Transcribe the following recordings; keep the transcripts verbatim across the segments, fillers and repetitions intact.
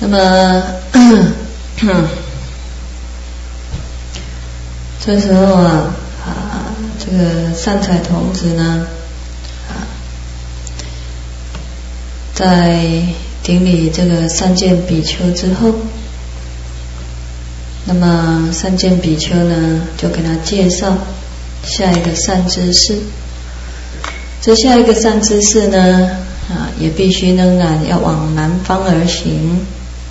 那么这时候啊啊，这个善财童子呢啊，在顶礼这个三见比丘之后，那么三见比丘呢就给他介绍下一个善知识。这下一个善知识呢啊，也必须仍然要往南方而行。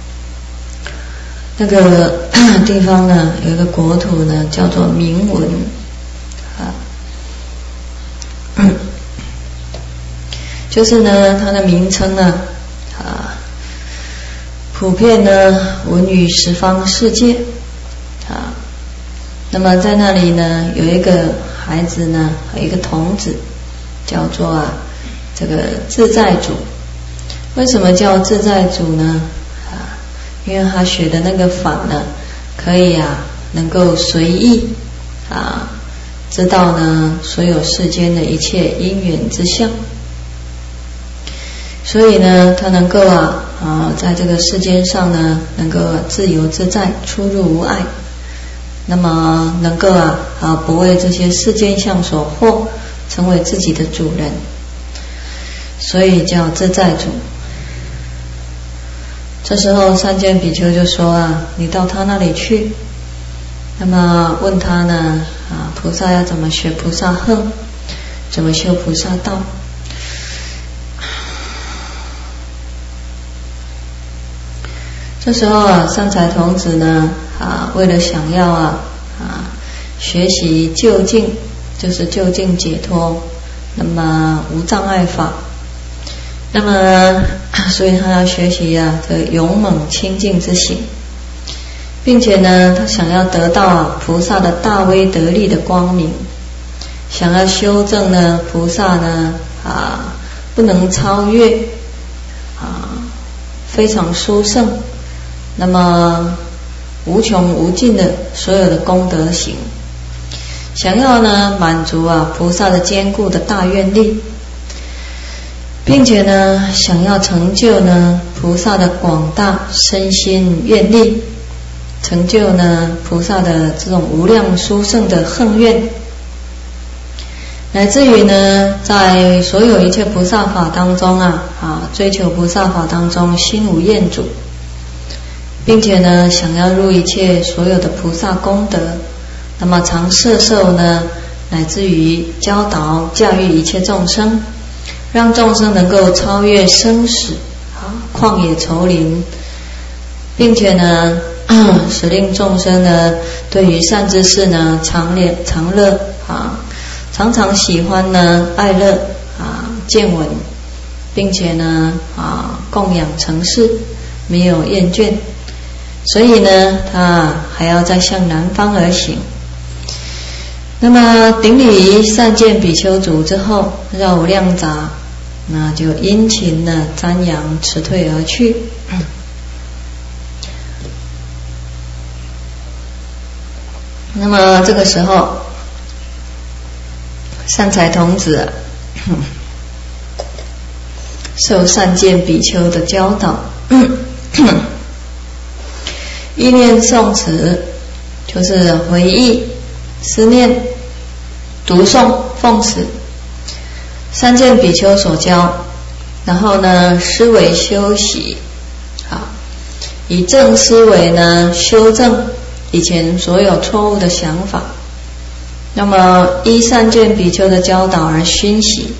那个地方呢，有一个国土呢，叫做明文啊，就是呢，它的名称呢啊，普遍呢闻于十方世界啊。那么在那里呢，有一个孩子呢，有一个童子，叫做啊这个自在主。为什么叫自在主呢？因为他学的那个法呢，可以啊，能够随意啊，知道呢所有世间的一切因缘之相，所以呢，他能够啊啊，在这个世间上呢，能够自由自在，出入无碍。那么能够啊啊，不为这些世间相所惑，成为自己的主人，所以叫自在主。这时候三见比丘就说啊，你到他那里去，那么问他呢啊，菩萨要怎么学菩萨行，怎么修菩萨道。这时候啊，善财童子呢啊，为了想要啊啊学习究竟，就是究竟解脱，那么无障碍法。那么所以他要学习啊这勇猛清净之行，并且呢他想要得到啊菩萨的大威德力的光明，想要修正呢菩萨呢啊不能超越啊非常殊胜，那么无穷无尽的所有的功德行，想要呢满足啊菩萨的坚固的大愿力，并且呢想要成就呢菩萨的广大身心愿力，成就呢菩萨的这种无量殊胜的横愿，乃至于呢在所有一切菩萨法当中啊啊追求菩萨法当中心无厌足，并且呢想要入一切所有的菩萨功德，那么常摄受呢乃至于教导教育一切众生，让众生能够超越生死啊旷野丛林，并且呢使令众生呢对于善知识呢常乐常乐啊，常常喜欢呢爱乐啊见闻，并且呢啊供养承事，没有厌倦。所以呢他还要再向南方而行。那么顶礼善见比丘族之后，绕无量匝，那就殷勤的瞻仰辞退而去。那么这个时候善财童子受善见比丘的教导，意念诵持就是回忆思念读诵奉持善见比丘所教，然后呢思维修习，好，以正思维呢修正以前所有错误的想法，那么依善见比丘的教导而熏习，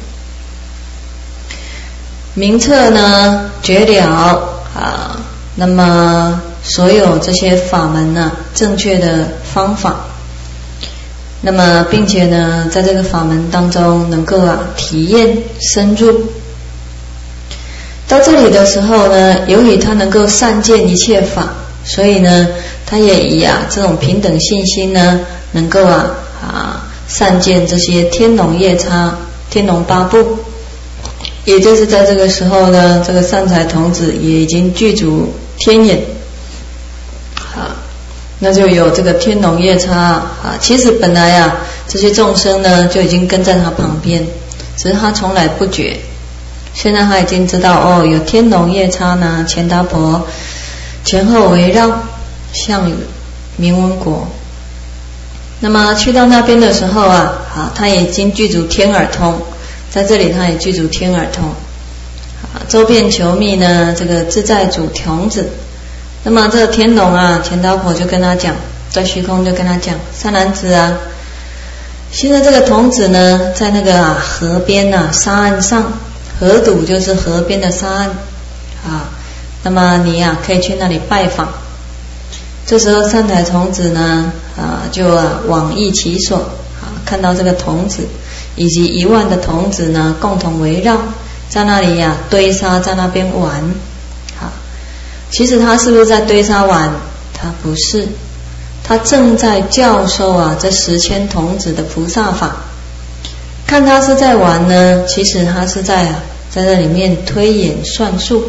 明彻呢觉了啊，那么所有这些法门呢正确的方法，那么并且呢在这个法门当中能够啊体验深入。到这里的时候呢，由于他能够善见一切法，所以呢他也以啊这种平等信心呢，能够啊啊善见这些天龙夜叉、天龙八部。也就是在这个时候呢，这个善财童子也已经具足天眼，啊，那就有这个天龙夜叉啊。其实本来啊这些众生呢就已经跟在他旁边，只是他从来不觉。现在他已经知道哦，有天龙夜叉呢、钱达婆前后围绕，向与明文国。那么去到那边的时候啊，啊，他已经具足天耳通，在这里他也具足天耳通。啊，周遍求密呢，这个自在主童子。那么这个天龙啊，钱导婆就跟他讲，在虚空就跟他讲，善男子啊，现在这个童子呢，在那个啊河边啊沙岸上，河堵就是河边的沙岸啊。那么你呀、啊，可以去那里拜访。这时候善财童子呢，啊，就啊往诣其所，啊，看到这个童子以及一万的童子呢，共同围绕在那里呀、啊，堆沙在那边玩。啊，其实他是不是在堆沙玩？他不是，他正在教授啊这十千童子的菩萨法。看他是在玩呢，其实他是在啊在这里面推演算术。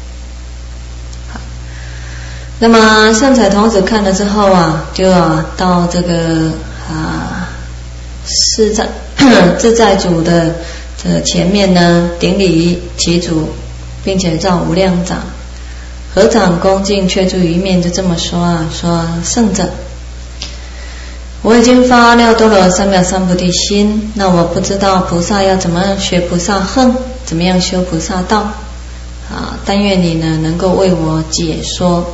那么善财童子看了之后啊，就啊到这个啊自在自在主的这前面呢，顶礼其足，并且绕无量掌，合掌恭敬，却住于面，就这么说啊，说圣者，我已经发了多罗三藐三菩提心，那我不知道菩萨要怎么样学菩萨行，怎么样修菩萨道啊？但愿你呢能够为我解说。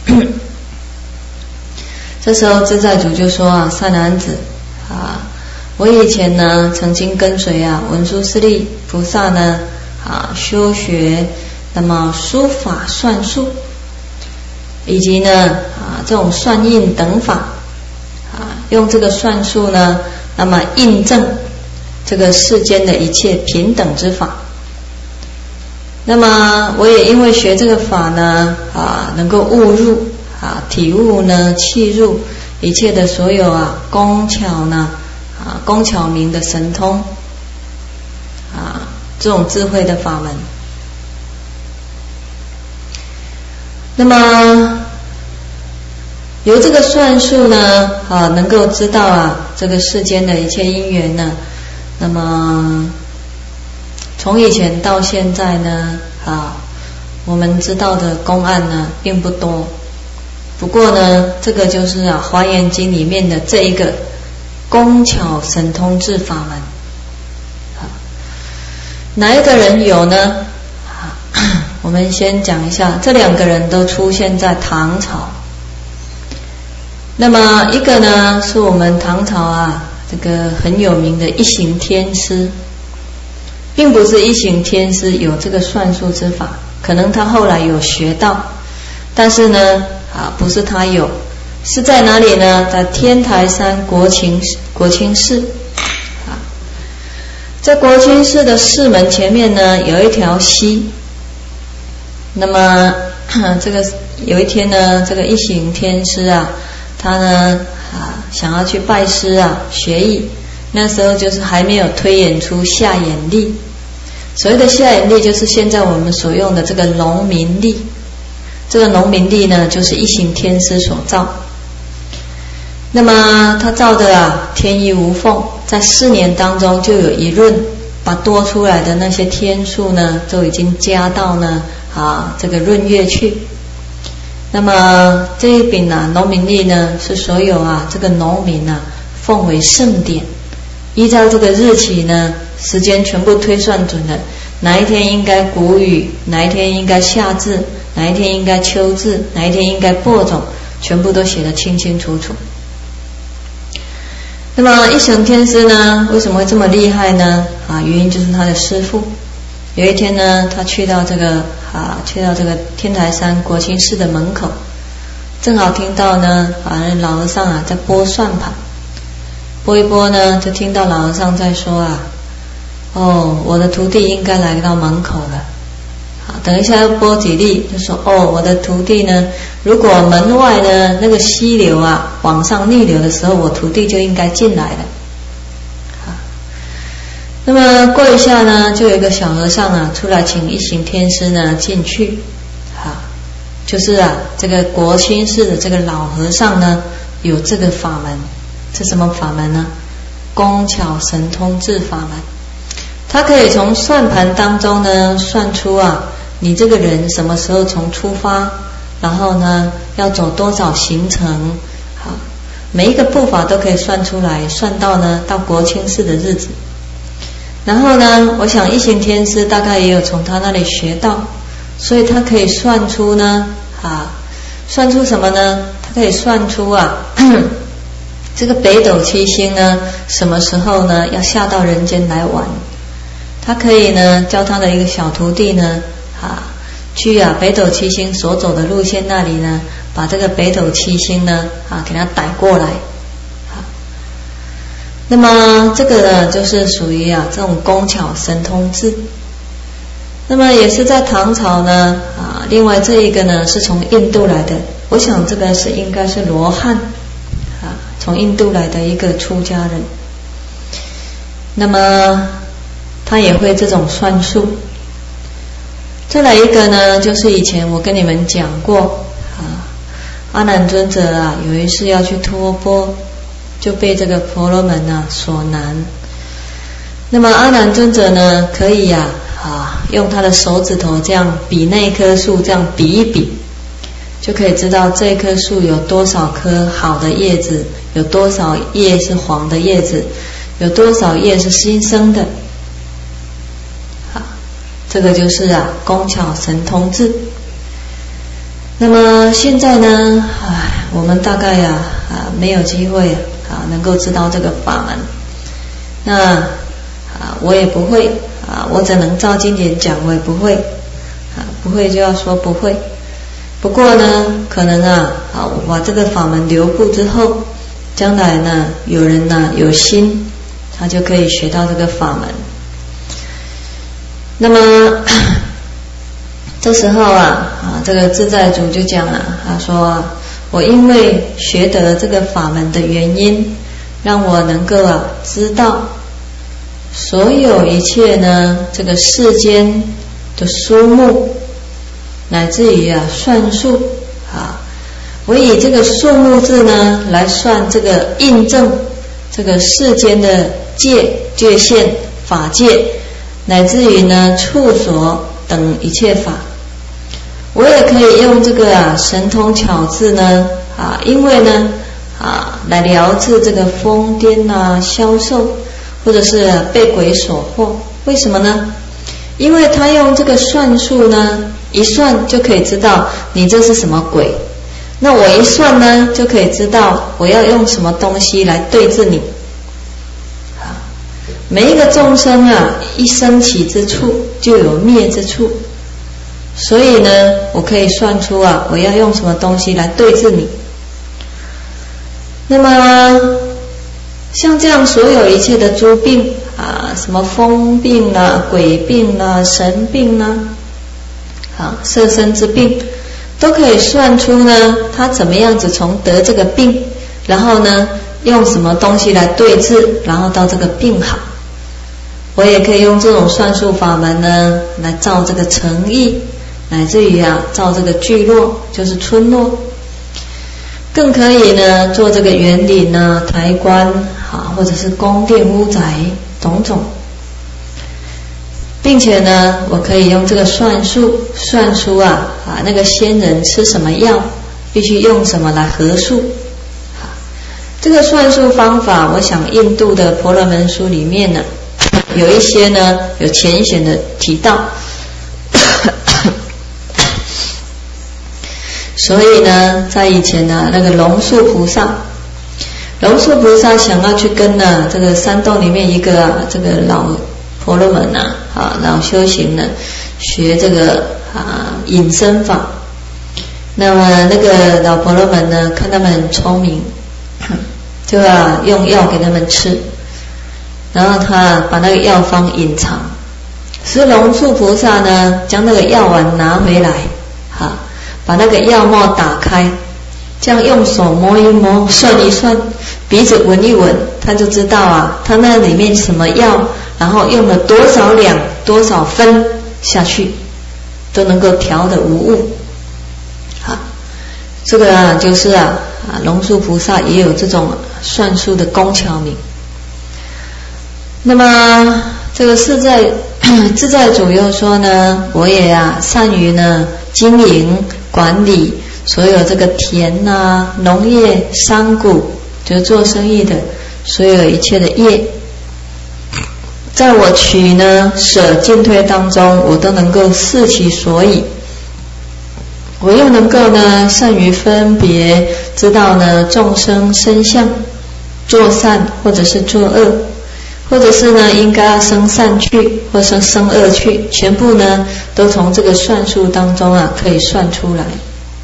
这时候自在主就说啊，善男子啊，我以前呢曾经跟随啊文殊师利菩萨呢啊修学那么书法算术，以及呢啊这种算印等法啊，用这个算术呢，那么印证这个世间的一切平等之法。那么我也因为学这个法呢啊，能够悟入啊体悟呢契入一切的所有啊工巧呢啊工巧明的神通啊这种智慧的法门。那么由这个算术呢啊能够知道啊这个世间的一切因缘呢，那么从以前到现在呢，啊，我们知道的公案呢并不多。不过呢，这个就是啊《华严经》里面的这一个工巧神通智法门。啊，哪一个人有呢？啊，我们先讲一下，这两个人都出现在唐朝。那么一个呢，是我们唐朝啊这个很有名的一行天师。并不是一行天师有这个算术之法，可能他后来有学到，但是呢啊不是他有，是在哪里呢？在天台山国清国清寺啊，在国清寺的寺门前面呢有一条溪。那么这个有一天呢，这个一行天师啊，他呢啊想要去拜师啊学艺。那时候就是还没有推演出下眼力，所谓的下眼力就是现在我们所用的这个农民力。这个农民力呢，就是一行天师所造。那么他造的啊，天衣无缝，在四年当中就有一闰，把多出来的那些天数呢，都已经加到呢啊这个闰月去。那么这一柄啊农民力呢，是所有啊这个农民啊奉为圣典。依照这个日期呢，时间全部推算准了，哪一天应该谷雨，哪一天应该夏至，哪一天应该秋至，哪一天应该播种，全部都写得清清楚楚。那么一行天师呢，为什么会这么厉害呢？啊，原因就是他的师父。有一天呢，他去到这个啊，去到这个天台山国清寺的门口，正好听到呢，啊，老和尚啊在拨算盘。拨一拨呢，就听到老和尚在说啊，哦，我的徒弟应该来到门口了。好，等一下要拨几粒，就说哦，我的徒弟呢，如果门外呢那个溪流啊往上逆流的时候，我徒弟就应该进来了。好，那么过一下呢，就有一个小和尚啊出来请一行天师呢进去。好，就是啊这个国清寺的这个老和尚呢有这个法门。这什么法门呢？工巧神通智法门。他可以从算盘当中呢算出啊，你这个人什么时候从出发， 然后呢要走多少行程，好，每一个步伐都可以算出来，算到呢到国清寺的日子。然后呢，我想一行天师大概也有从他那里学到，所以他可以算出呢，啊，算出什么呢？他可以算出啊，这个北斗七星呢，什么时候呢要下到人间来玩？他可以呢教他的一个小徒弟呢，啊，去啊北斗七星所走的路线那里呢，把这个北斗七星呢，啊，给他逮过来。那么这个呢，就是属于啊这种工巧神通智。那么也是在唐朝呢，啊，另外这一个呢是从印度来的，我想这个是应该是罗汉，啊，从印度来的一个出家人。那么他也会这种算术。再来一个呢，就是以前我跟你们讲过，啊，阿难尊者啊有一次要去托钵，就被这个婆罗门啊所难。那么阿难尊者呢，可以呀 啊, 啊用他的手指头这样比那棵树，这样比一比，就可以知道这棵树有多少颗好的叶子，有多少叶是黄的叶子，有多少叶是新生的。好，这个就是啊工巧神通智。那么现在呢，唉，我们大概呀 啊, 啊没有机会啊能够知道这个法门。那啊我也不会啊，我只能照经典讲，我也不会啊，不会就要说不会。不过呢，可能啊啊我把这个法门留步之后，将来呢有人呢有心，他就可以学到这个法门。那么这时候啊啊这个自在主就讲了，他说我因为学得这个法门的原因，让我能够啊知道所有一切呢这个世间的书目，乃至于啊算术啊，我以这个数目字呢来算这个印证这个世间的界界限法界，乃至于呢处所等一切法。我也可以用这个啊神通巧智呢啊，因为呢啊来疗治这个疯癫啊、消瘦，或者是被鬼所惑。为什么呢？因为他用这个算术呢，一算就可以知道你这是什么鬼。那我一算呢，就可以知道我要用什么东西来对治你。啊，每一个众生啊，一生起之处就有灭之处。所以呢，我可以算出啊，我要用什么东西来对治你。那么，像这样所有一切的诸病啊，什么疯病啦、鬼病啦、神病啦，啊，色身之病，都可以算出呢，他怎么样子从得这个病，然后呢，用什么东西来对治，然后到这个病好。我也可以用这种算术法门呢，来造这个诚意。乃至于啊，造这个聚落，就是村落，更可以呢做这个园林啊、台观啊，或者是宫殿屋宅种种，并且呢，我可以用这个算术算出啊啊那个仙人吃什么药，必须用什么来合数。这个算术方法，我想印度的婆罗门书里面呢，有一些呢有浅显的提到。所以呢，在以前呢，那个龙树菩萨，龙树菩萨想要去跟呢这个山洞里面一个、啊、这个老婆罗门呐啊老修行呢学这个啊隐身法。那么那个老婆罗门呢，看他们很聪明，就啊用药给他们吃，然后他把那个药方隐藏。是龙树菩萨呢，将那个药丸拿回来，哈。把那个药帽打开，这样用手摸一摸，算一算，鼻子闻一闻，他就知道啊，他那里面什么药，然后用了多少两、多少分下去，都能够调得无误。好，这个啊，就是啊，啊龙树菩萨也有这种算术的工巧明。那么这个自在自在主又说呢，我也啊善于呢经营管理所有这个田啊、农业、商贾，就是做生意的，所有一切的业，在我取呢舍进退当中，我都能够视其所以。我又能够呢善于分别，知道呢众生生相，做善或者是做恶，或者是呢应该要生善去，或者是生恶去，全部呢都从这个算术当中啊可以算出来。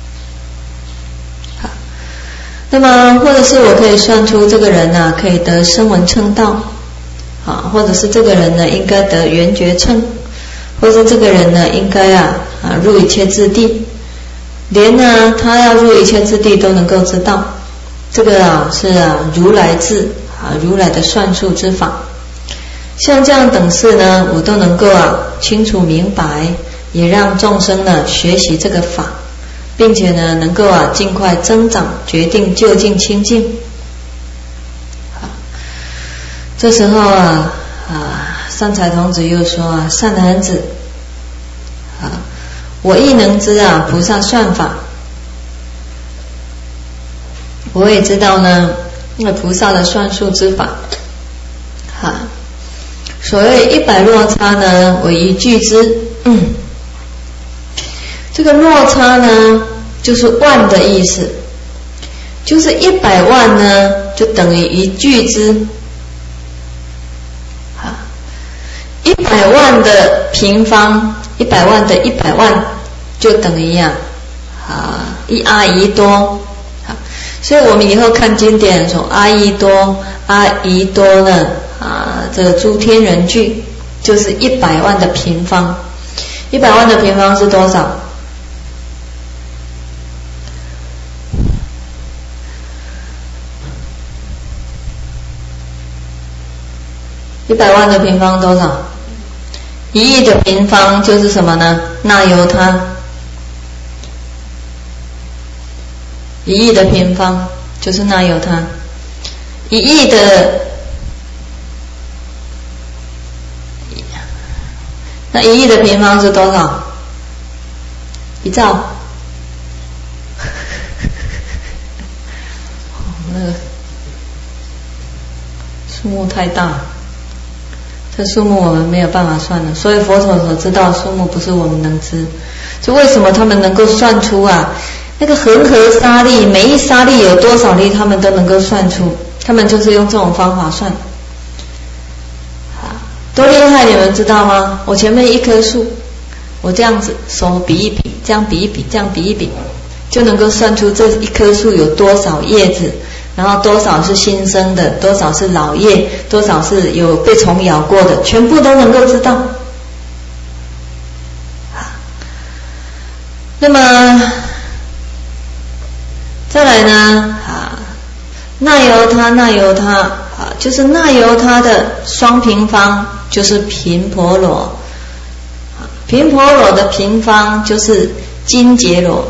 好，那么或者是我可以算出这个人啊可以得声闻乘道，啊，或者是这个人呢应该得缘觉乘，或者这个人呢应该啊啊入一切智地。连呢他要入一切之地都能够知道，这个啊是啊如来智啊如来的算术之法。像这样等事呢，我都能够啊清楚明白，也让众生呢学习这个法，并且呢能够啊尽快增长，决定究竟清净。好，这时候啊啊善财童子又说啊，善男子啊。我亦能知啊菩萨算法，我也知道呢那菩萨的算术之法。哈，所谓一百落差呢，我一句之。嗯，这个落差呢，就是万的意思，就是一百万呢，就等于一句之。哈，一百万的平方。一百万的一百万就等于呀啊一阿姨多，好，所以我们以后看经典说阿姨多阿姨多呢啊这个诸天人聚就是一百万的平方，一百万的平方是多少？一百万的平方多少？一亿的平方就是什么呢？那由他。一亿的平方就是那由他。一亿的，那一亿的平方是多少？一兆。那个数目太大。这数目我们没有办法算的，所以佛陀所知道数目不是我们能知。就为什么他们能够算出啊那个恒河沙粒，每一沙粒有多少粒他们都能够算出，他们就是用这种方法算。多厉害你们知道吗？我前面一棵树，我这样子手比一比，这样比一比，这样比一比，就能够算出这一棵树有多少叶子，然后多少是新生的，多少是老叶，多少是有被虫咬过的，全部都能够知道。那么再来呢啊，那由他那由他啊，就是那由他的双平方就是频婆罗，频婆罗的平方就是金杰罗，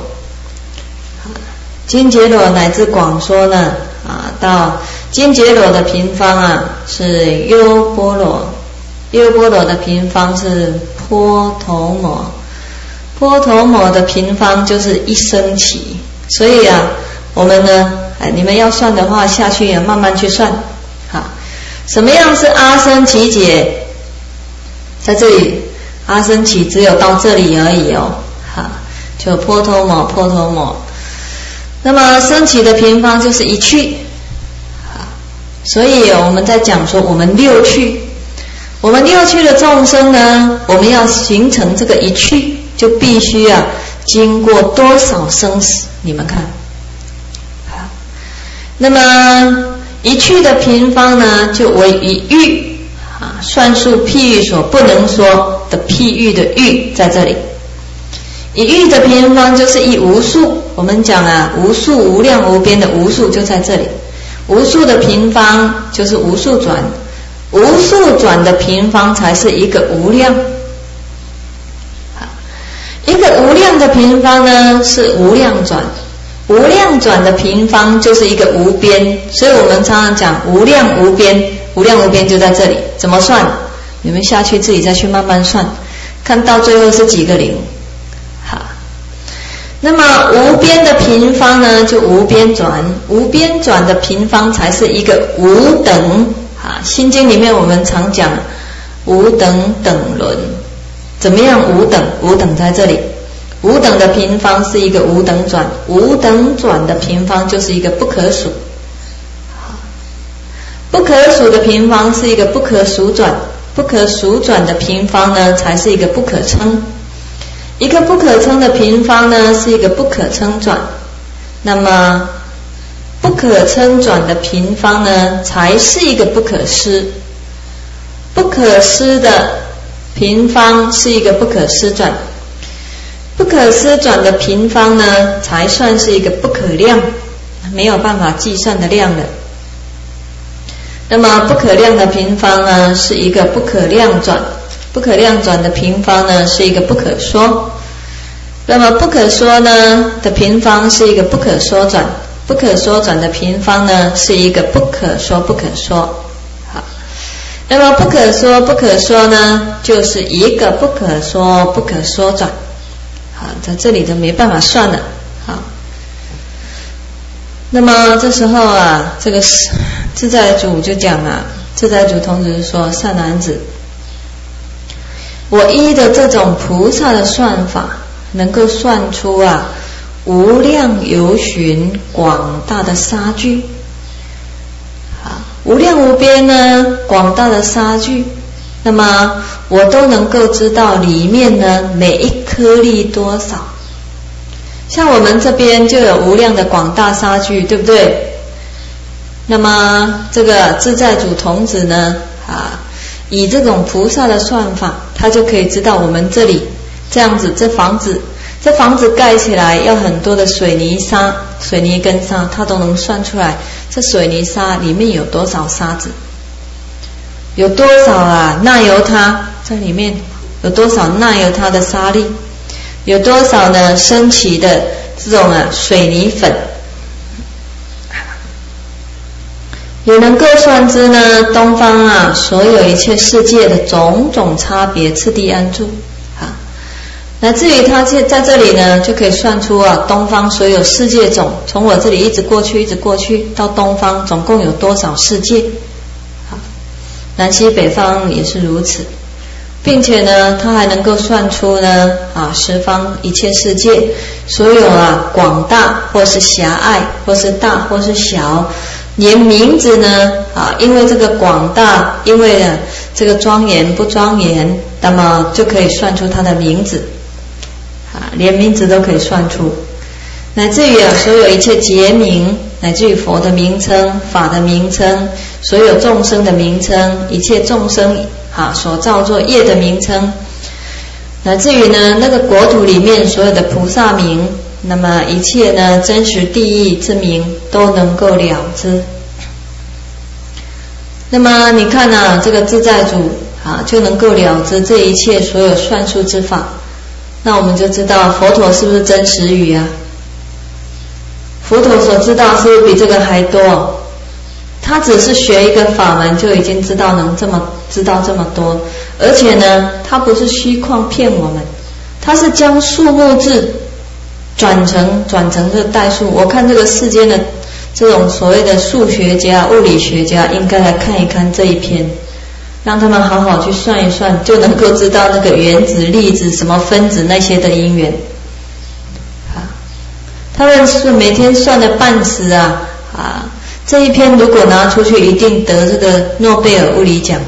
金杰罗乃至广说呢啊，到金杰罗的平方啊是优波罗，优波罗的平方是波头摩，波头摩的平方就是一生起。所以啊，我们呢，哎，你们要算的话，下去也慢慢去算。好，什么样是阿僧祇解？在这里，阿僧祇只有到这里而已哦。好，就波头摩，波头摩。那么僧祇的平方就是一趣。好，所以我们在讲说，我们六趣，我们六趣的众生呢，我们要形成这个一趣，就必须啊，经过多少生死？你们看。好，那么一趣的平方呢，就为一喻啊，算术譬喻所不能说的譬喻的喻在这里。一喻的平方就是一无数，我们讲啊，无数无量无边的无数就在这里。无数的平方就是无数转，无数转的平方才是一个无量。一个无量的平方呢是无量转，无量转的平方就是一个无边，所以我们常常讲无量无边，无量无边就在这里。怎么算？你们下去自己再去慢慢算，看到最后是几个零。好， 那么无边的平方呢，就无边转，无边转的平方才是一个无等啊。心经里面我们常讲无等等轮，怎么样无等？无等在这里，无等的平方是一个无等转，无等转的平方就是一个不可数，不可数的平方是一个不可数转，不可数转的平方呢才是一个不可称。一个不可称的平方呢是一个不可称转，那么不可称转的平方呢才是一个不可思，不可思的平方是一个不可思转，不可思转的平方呢才算是一个不可量，没有办法计算的量的。那么不可量的平方呢是一个不可量转，不可量转的平方呢是一个不可说，那么不可说呢的平方是一个不可说转，不可说转的平方呢是一个不可说不可说。好，那么不可说不可说呢就是一个不可说不可说转。好，在这里就没办法算了。好，那么这时候啊，这个自在主就讲啊，自在主童子说：善男子，我依的这种菩萨的算法，能够算出啊无量有循广大的沙句，啊，无量无边呢广大的沙句，那么我都能够知道里面呢每一颗粒多少。像我们这边就有无量的广大沙句，对不对？那么这个自在主童子呢啊，以这种菩萨的算法，他就可以知道我们这里这样子，这房子这房子盖起来要很多的水泥沙，水泥跟沙，他都能算出来这水泥沙里面有多少沙子，有多少啊钠油他在里面，有多少钠油他的沙粒，有多少呢升起的这种啊水泥粉，也能够算知呢东方啊所有一切世界的种种差别次第安住啊，乃至于他在这里呢就可以算出啊东方所有世界种，从我这里一直过去一直过去到东方总共有多少世界啊，南西北方也是如此，并且呢他还能够算出呢啊十方一切世界所有啊广大或是狭隘或是大或是小，连名字呢啊，因为这个广大，因为呢这个庄严不庄严，那么就可以算出它的名字啊，连名字都可以算出，乃至于啊所有一切结名，乃至于佛的名称、法的名称，所有众生的名称，一切众生啊所造作业的名称，乃至于呢那个国土里面所有的菩萨名，那么一切呢真实地义之名都能够了知。那么你看啊，这个自在主啊就能够了知这一切所有算数之法，那我们就知道佛陀是不是真实语啊？佛陀所知道是不是比这个还多？他只是学一个法门就已经知道能这么知道这么多，而且呢他不是虚诳骗我们，他是将数目字转成转成这代数。我看这个世间的这种所谓的数学家、物理学家应该来看一看这一篇，让他们好好去算一算，就能够知道那个原子、粒子、什么分子那些的因缘啊。他们是每天算的半死啊啊！这一篇如果拿出去，一定得这个诺贝尔物理奖。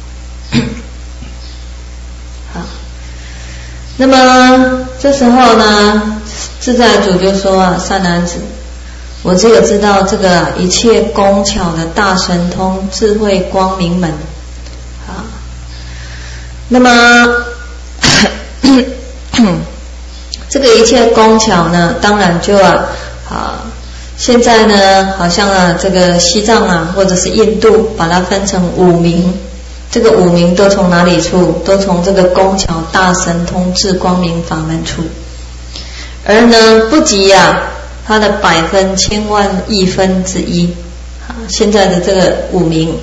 好，那么这时候呢，自在主就说啊，善男子，我这个知道这个一切工巧的大神通智慧光明门啊，那么这个一切工巧呢，当然就啊啊。现在呢，好像啊，这个西藏啊，或者是印度，把它分成五名，这个五名都从哪里出？都从这个工巧大神通智光明法门出。而呢，不及呀、啊，它的百分、千万、亿分之一。啊，现在的这个五名。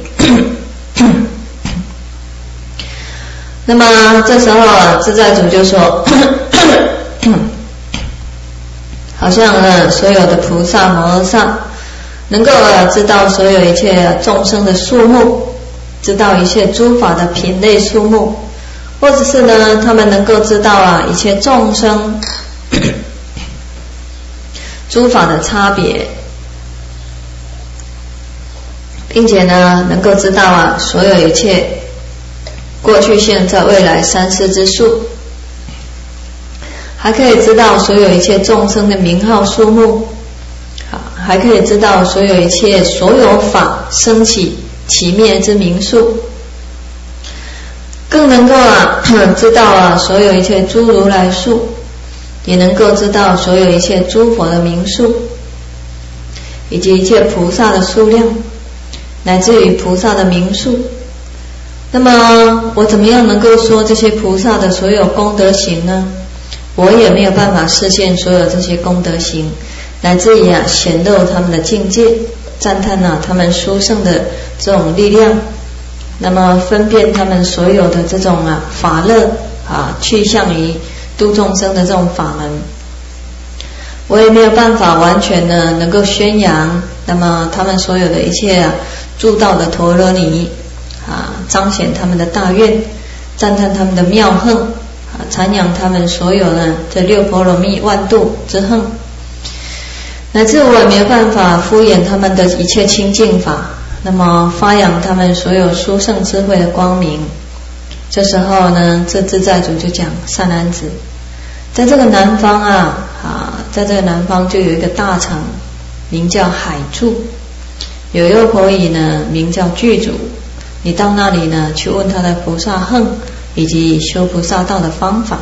那么这时候啊，自在主就说。 好像呢所有的菩萨摩诃萨能够啊知道所有一切众生的数目，知道一切诸法的品类数目，或者是呢他们能够知道啊一切众生诸法的差别，并且呢能够知道啊所有一切过去现在未来三世之数，还可以知道所有一切众生的名号数目，还可以知道所有一切所有法生起起灭之名数，更能够啊知道啊所有一切诸如来数，也能够知道所有一切诸佛的名数，以及一切菩萨的数量，乃至于菩萨的名数。那么我怎么样能够说这些菩萨的所有功德行呢？我也没有办法实现所有这些功德行，乃至于啊显露他们的境界，赞叹啊他们殊胜的这种力量，那么分辨他们所有的这种啊法乐啊去向于度众生的这种法门，我也没有办法完全呢能够宣扬那么他们所有的一切啊助道的陀罗尼啊，彰显他们的大愿，赞叹他们的妙行啊，阐扬他们所有的这六波罗蜜万度之行，乃至我也没有办法敷衍他们的一切清净法，那么发扬他们所有殊胜智慧的光明。这时候呢，这自在主就讲：善男子，在这个南方啊啊，在这个南方就有一个大城，名叫海住，有一个婆夷呢，名叫具足。你到那里呢，去问他的菩萨行以及修菩萨道的方法。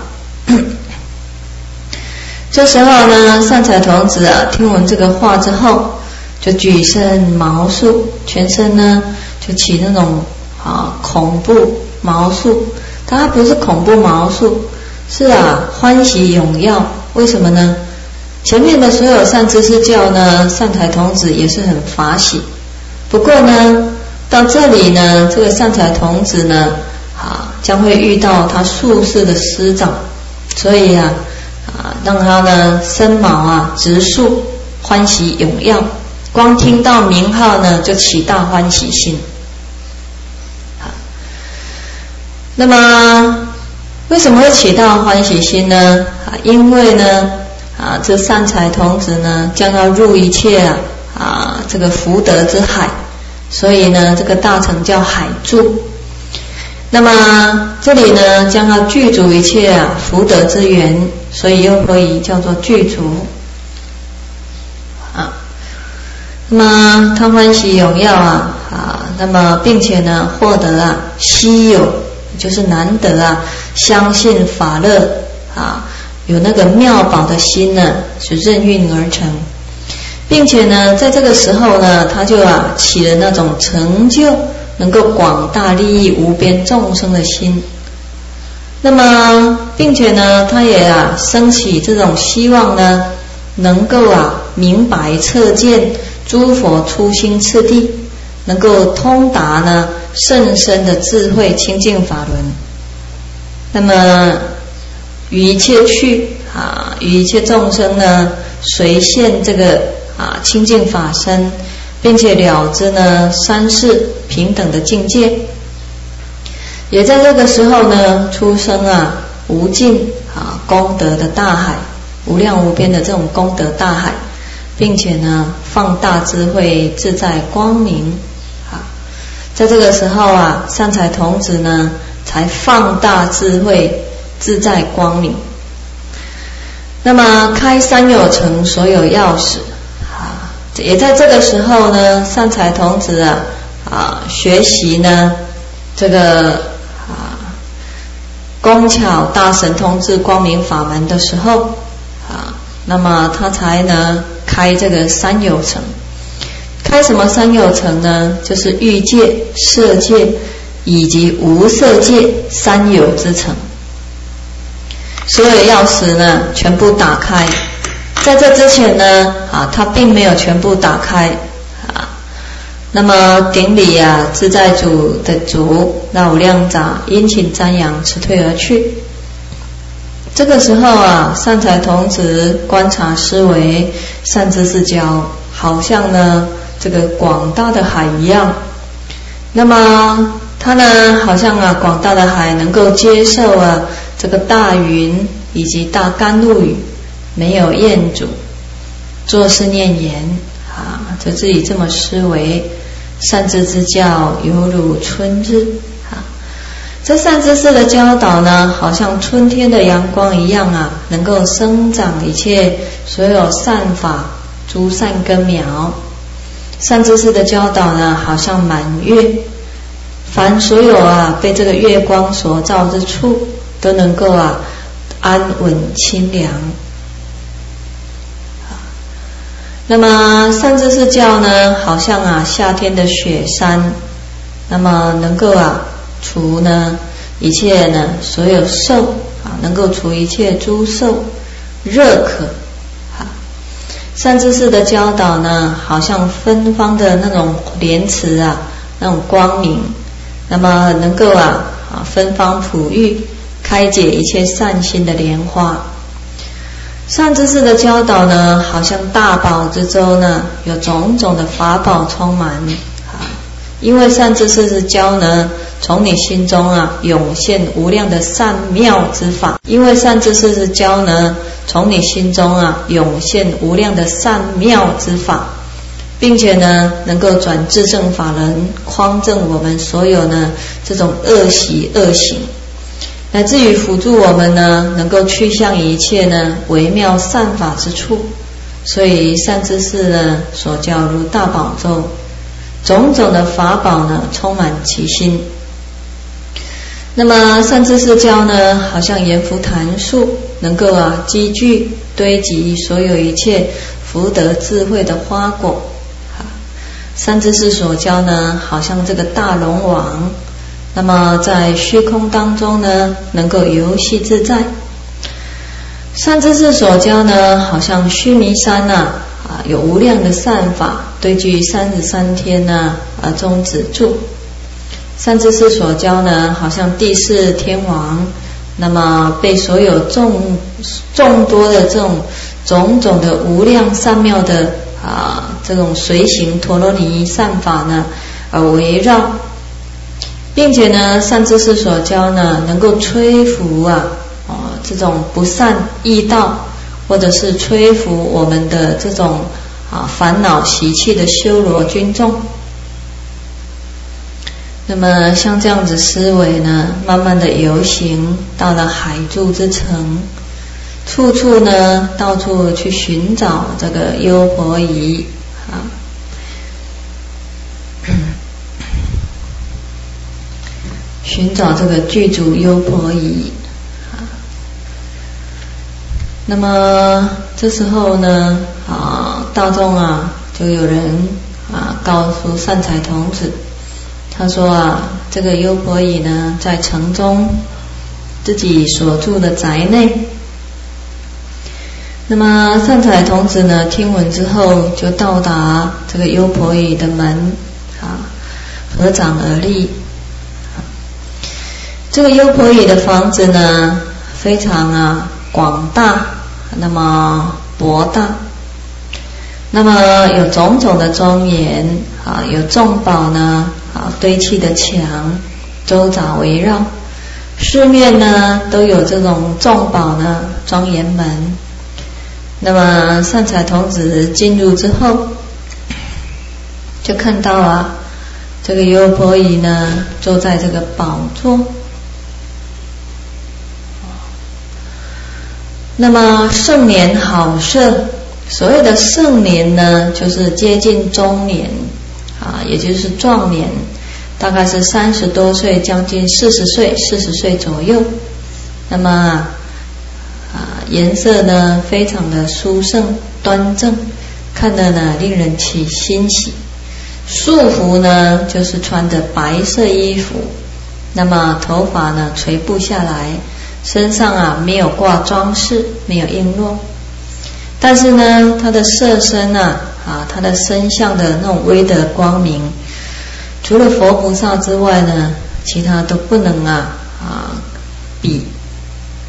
这时候呢，善财童子啊，听闻这个话之后，就举身毛竖，全身呢就起那种啊恐怖毛竖，但它不是恐怖毛竖，是啊欢喜踊跃。为什么呢？前面的所有善知识教呢，善财童子也是很法喜，不过呢，到这里呢，这个善财童子呢，啊，将会遇到他宿世的师长，所以啊，啊，让他呢身毛啊直竖，欢喜踊跃，光听到名号呢，就起大欢喜心。好，那么为什么会起大欢喜心呢？啊，因为呢，啊，这善财童子呢，将要入一切啊啊这个福德之海。所以呢，这个大城叫海住。那么这里呢，将要具足一切啊福德之源，所以又可以叫做具足啊。那么他欢喜踊跃啊啊，那么并且呢，获得啊稀有，就是难得啊，相信法乐啊，有那个妙宝的心呢，是任运而成。并且呢，在这个时候呢，他就啊起了那种成就能够广大利益无边众生的心。那么，并且呢，他也啊升起这种希望呢，能够啊明白彻见诸佛初心次第，能够通达呢甚深的智慧清净法轮。那么，与一切去啊，与一切众生呢，随现这个。啊，清净法身，并且了知呢三世平等的境界，也在这个时候呢出生啊无尽啊功德的大海，无量无边的这种功德大海，并且呢放大智慧自在光明啊，在这个时候啊，善财童子呢才放大智慧自在光明。那么开三有城所有钥匙。也在这个时候呢，善财童子啊啊学习呢这个啊工巧大神通智光明法门的时候啊，那么他才呢开这个三有城。开什么三有城呢？就是欲界、色界以及无色界三有之城。所有钥匙呢全部打开。在这之前呢，啊，他并没有全部打开，啊，那么顶礼啊，自在主的主，那无量杂殷勤瞻仰，辞退而去。 这个时候啊，善财童子观察思维，善知识教好像呢这个广大的海一样。那么它呢，好像啊广大的海能够接受啊这个大云以及大甘露雨，没有厌阻，作是念言啊，就自己这么思维，善知识教犹如春日啊。这善知识的教导呢，好像春天的阳光一样啊，能够生长一切所有善法诸善根苗。善知识的教导呢，好像满月，凡所有啊被这个月光所照之处，都能够啊安稳清凉。那么善知识教呢，好像啊夏天的雪山，那么能够啊除呢一切呢所有受啊，能够除一切诸受热渴啊。善知识的教导呢，好像芬芳的那种莲池啊，那种光明，那么能够啊啊芬芳璞玉，开解一切善心的莲花。善知识的教导呢，好像大宝之舟呢，有种种的法宝充满啊。因为善知识是教呢，从你心中啊涌现无量的善妙之法。因为善知识是教呢，从你心中啊涌现无量的善妙之法，并且呢，能够转至正法轮，匡正我们所有呢这种恶习恶行。乃至于辅助我们呢，能够去向一切呢微妙善法之处。所以善知识呢所教如大宝舟，种种的法宝呢充满其心。那么善知识教呢，好像阎浮檀树，能够啊积聚堆积所有一切福德智慧的花果。善知识所教呢，好像这个大龙王，那么在虚空当中呢，能够游戏自在。善知识所教呢，好像须弥山呐、啊，有无量的善法堆聚三十三天呢，而终止住。善知识所教呢，好像第四天王，那么被所有众众多的这种种种的无量善妙的啊这种随行陀罗尼善法呢，而围绕。并且呢，善知识所教呢，能够摧伏啊，哦，这种不善异道，或者是摧伏我们的这种啊烦恼习气的修罗军众。那么像这样子思维呢，慢慢的游行到了海住之城，处处呢，到处去寻找这个优婆夷啊。寻找这个具足优婆夷啊。那么这时候呢啊，大众啊就有人啊告诉善财童子，他说啊，这个优婆夷呢在城中自己所住的宅内。那么善财童子呢听闻之后，就到达这个优婆夷的门啊，合掌而立。这个优婆夷的房子呢，非常啊广大，那么博大，那么有种种的庄严啊，有众宝呢啊堆砌的墙，周匝围绕，四面呢都有这种众宝呢庄严门。那么善财童子进入之后，就看到啊，这个优婆夷呢坐在这个宝座。那么盛年好色，所谓的盛年呢，就是接近中年啊，也就是壮年，大概是三十多岁，将近四十岁，四十岁左右。那么啊，颜色呢非常的殊胜端正，看得呢令人起欣喜。束服呢就是穿着白色衣服，那么头发呢垂布下来。身上啊没有挂装饰，没有璎珞，但是呢，他的色身啊，啊，他的身相的那种威德光明，除了佛菩萨之外呢，其他都不能啊啊比。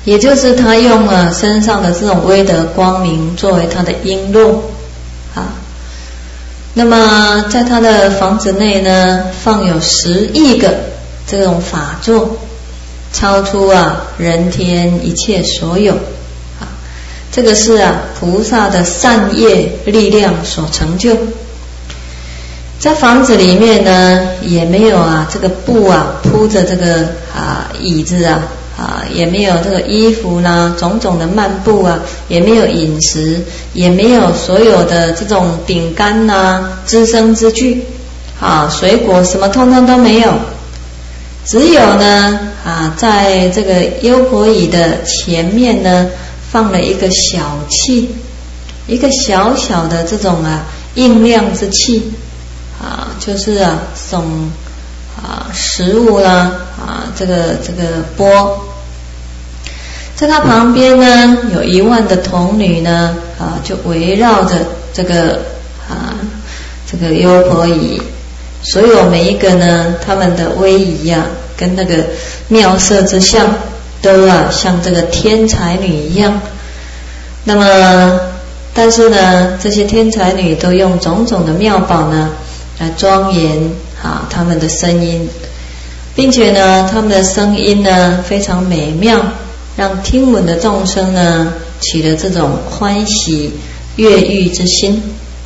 也就是他用了身上的这种威德光明作为他的璎珞啊。那么在他的房子内呢，放有十亿个这种法座，超出啊人天一切所有啊。这个是啊菩萨的善业力量所成就。在房子里面呢，也没有啊这个布啊铺着这个啊椅子啊啊，也没有这个衣服啦，种种的漫布啊，也没有饮食，也没有所有的这种饼干呐、滋生之具啊，水果什么通通都没有，只有呢啊，在这个优婆夷的前面呢，放了一个小器，一个小小的这种啊应量之器。啊，就是啊，这种啊食物啦，啊这个这个钵，在他旁边呢，有一万的童女呢，啊就围绕着这个啊这个优婆夷，所有每一个呢，他们的威仪啊，跟那个妙色之相，都啊像这个天才女一样。那么，但是呢，这些天才女都用种种的妙宝呢，来庄严啊他们的声音，并且呢他们的声音呢非常美妙，让听闻的众生呢起了这种欢喜悦欲之心，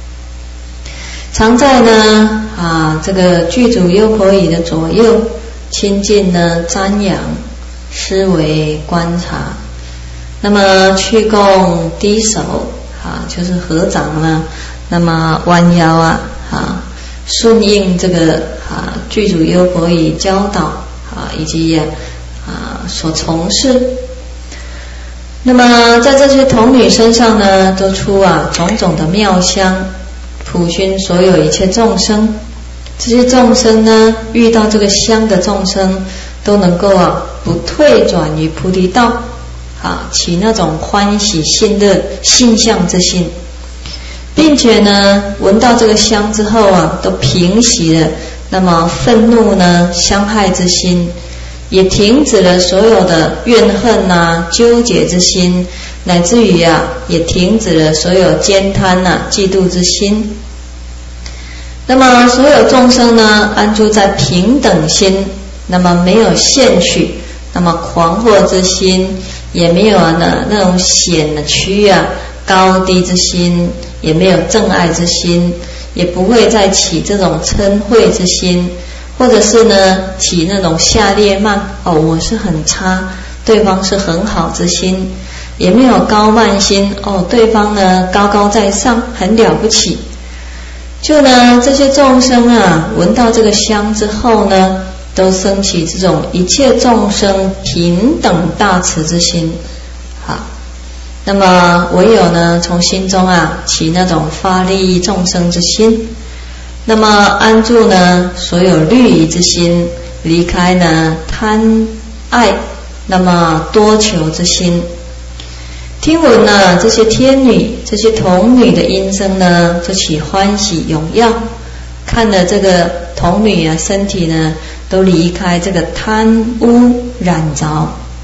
常在呢啊这个具足优婆夷的左右亲近呢瞻仰思维观察。那么去供低首啊就是合掌呢，那么弯腰啊啊顺应这个啊具足优婆夷教导啊以及啊所从事。那么在这些童女身上呢，都出啊种种的妙香，普熏所有一切众生。这些众生呢，遇到这个香的众生，都能够啊不退转于菩提道啊，起那种欢喜信乐信向之心。并且呢，闻到这个香之后啊，都平息了那么愤怒呢、伤害之心，也停止了所有的怨恨呐、啊、纠结之心，乃至于啊，也停止了所有悭贪呐、嫉妒之心。那么所有众生呢，安住在平等心，那么没有现取，那么狂惑之心，也没有呢那种显趋啊高低之心。也没有憎爱之心，也不会再起这种嗔恚之心，或者是呢起那种下劣慢哦，我是很差，对方是很好之心，也没有高慢心哦，对方呢高高在上，很了不起。就呢这些众生啊，闻到这个香之后呢，都生起这种一切众生平等大慈之心。好。那么唯有呢从心中啊起那种发利益众生之心，那么安住呢所有虑疑之心，离开呢贪爱那么多求之心。听闻呢这些天女这些童女的音声呢，就起欢喜踊跃，看了这个童女啊身体呢都离开这个贪污染着。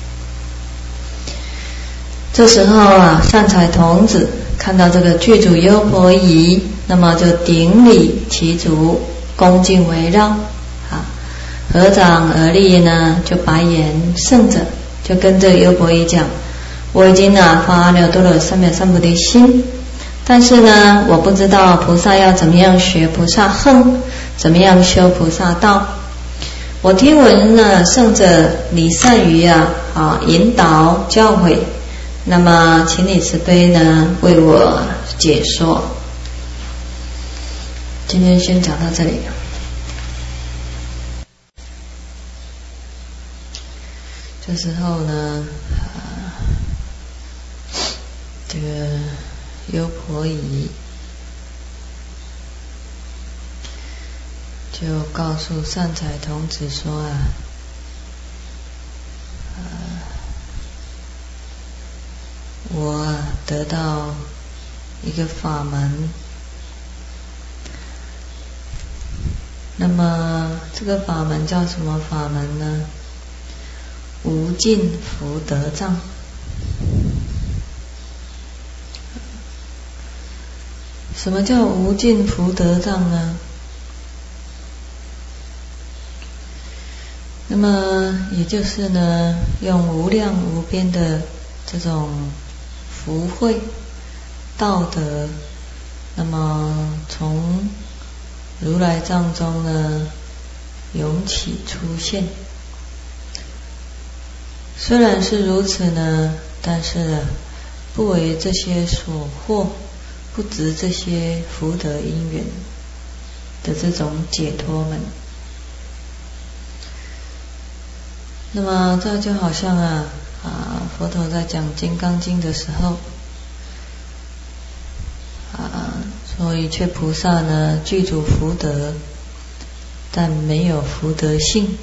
这时候啊，善财童子看到这个具足优婆夷，那么就顶礼其足，恭敬围绕啊，合掌而立呢，就白言圣者，就跟这个优婆夷讲：我已经啊发了多了三藐三菩提心，但是呢，我不知道菩萨要怎么样学菩萨行，怎么样修菩萨道。我听闻呢，圣者你善于啊啊引导教诲。那么请你慈悲呢为我解说。今天先讲到这里。这时候呢啊这个优婆夷就告诉善财童子说啊我得到一个法门，那么这个法门叫什么法门呢？无尽福德藏什么叫无尽福德藏呢？那么也就是呢，用无量无边的这种福慧道德，那么从如来藏中呢涌起出现。虽然是如此呢，但是不为这些所惑，不值这些福德因缘的这种解脱门。那么这就好像啊啊佛陀在讲《金刚经》的时候啊，说一切菩萨呢具足福德，但没有福德性。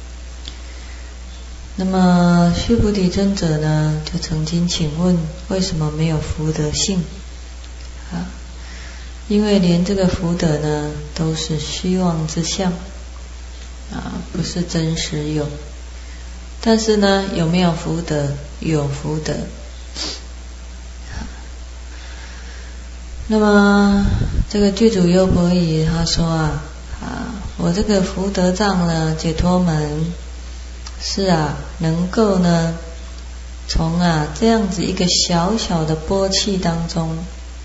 那么须菩提尊者呢就曾经请问，为什么没有福德性啊？因为连这个福德呢都是虚妄之相啊，不是真实有。但是呢，有没有福德？有福德。那么这个具足优婆夷他说啊啊，我这个福德藏呢，解脱门是啊，能够呢从啊这样子一个小小的波气当中，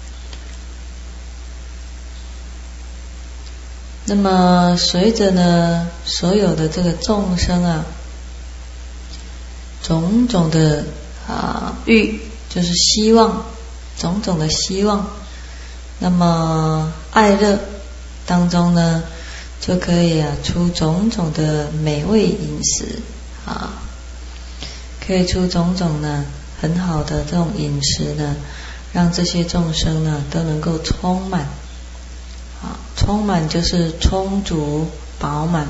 那么随着呢所有的这个众生啊，种种的啊欲，就是希望，种种的希望，那么爱乐当中呢，就可以啊出种种的美味饮食啊，可以出种种呢很好的这种饮食呢，让这些众生呢都能够充满啊，充满就是充足饱满。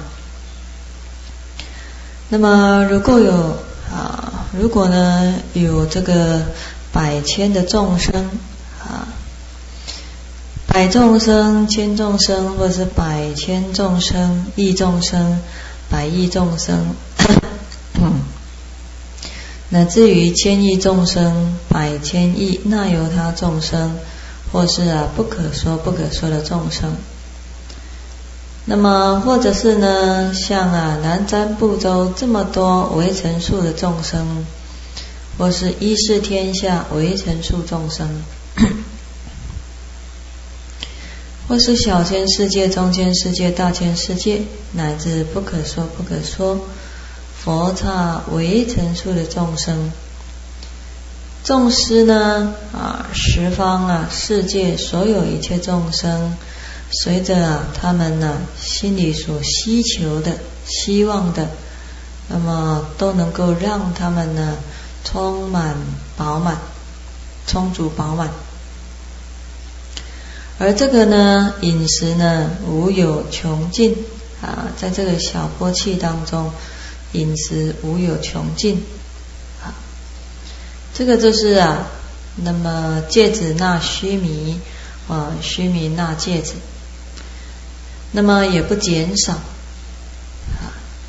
那么如果有啊，如果呢有这个百千的众生啊，百众生、千众生，或者是百千众生、亿众生、百亿众生，乃至于千亿众生、百千亿那由他众生，或是啊不可说不可说的众生。那么或者是呢像啊南瞻部洲这么多微尘数的众生，或是一视天下微尘数众生，或是小千世界、中千世界、大千世界，乃至不可说不可说佛刹微尘数的众生，众师呢啊十方啊世界所有一切众生，随着啊他们呢心里所希求的、希望的，那么都能够让他们呢充满饱满、充足饱满。而这个呢饮食呢无有穷尽啊，在这个小波气当中，饮食无有穷尽啊。这个就是啊，那么芥子纳须弥啊，须弥纳芥子。那么也不减少啊，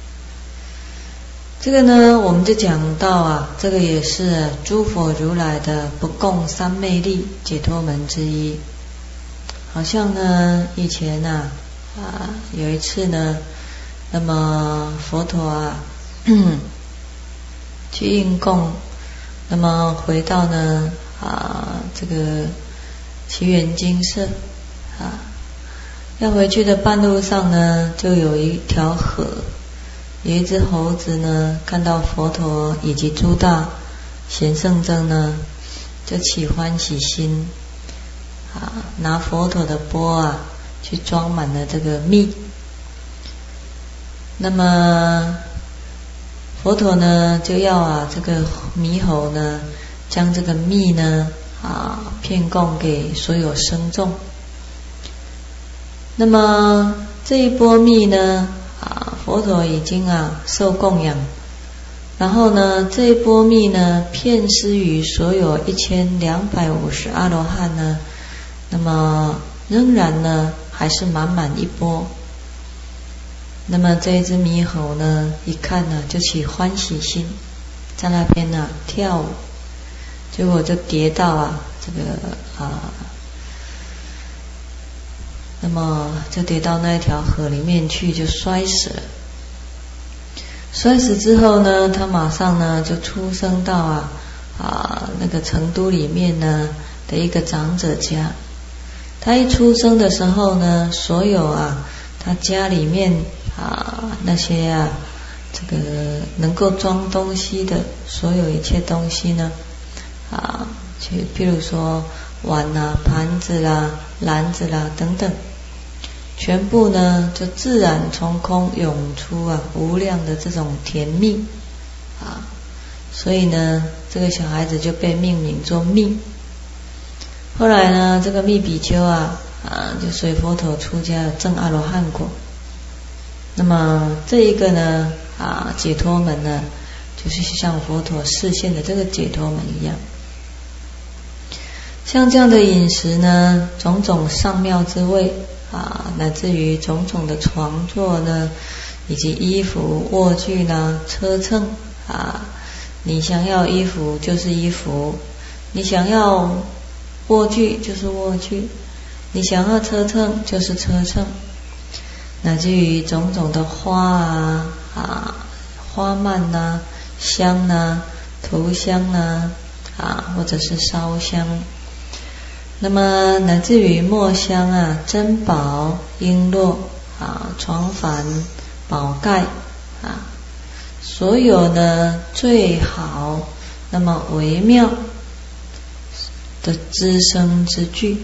这个呢，我们就讲到啊，这个也是诸佛如来的不共三昧力解脱门之一。好像呢，以前啊啊有一次呢，那么佛陀啊去应供，那么回到呢啊这个祇园精舍啊。要回去的半路上呢，就有一条河，有一只猴子呢，看到佛陀以及诸大贤圣僧呢，就起欢喜心啊，拿佛陀的钵啊，去装满了这个蜜。那么佛陀呢，就要啊这个猕猴呢，将这个蜜呢啊遍供给所有僧众。那么这一钵蜜呢啊，佛陀已经啊受供养，然后呢这一钵蜜呢遍施于所有一千两百五十阿罗汉呢，那么仍然呢还是满满一钵。那么这一只猕猴呢一看呢就起欢喜心，在那边呢跳舞，结果就跌到啊这个啊那么就跌到那一条河里面去，就摔死了。摔死之后呢，他马上呢就出生到啊啊那个成都里面呢的一个长者家。他一出生的时候呢，所有啊他家里面啊那些啊这个能够装东西的所有一切东西呢啊，就譬如说碗啊、盘子啦、篮子啦等等，全部呢就自然从空涌出啊无量的这种甜蜜啊，所以呢这个小孩子就被命名作蜜。后来呢，这个密比丘啊啊就随佛陀出家证阿罗汉果。那么这一个呢啊解脱门呢，就是像佛陀示现的这个解脱门一样。像这样的饮食呢，种种上妙之味啊，乃至于种种的床座呢，以及衣服、卧具呢、车乘啊，你想要衣服就是衣服，你想要卧具就是卧具，你想要车乘就是车乘，乃至于种种的花啊啊花蔓呐、香呐、涂香呐啊，或者是烧香。那么乃至于墨香啊、珍宝、璎珞啊、床幡、宝盖啊，所有呢最好那么微妙的资生之具，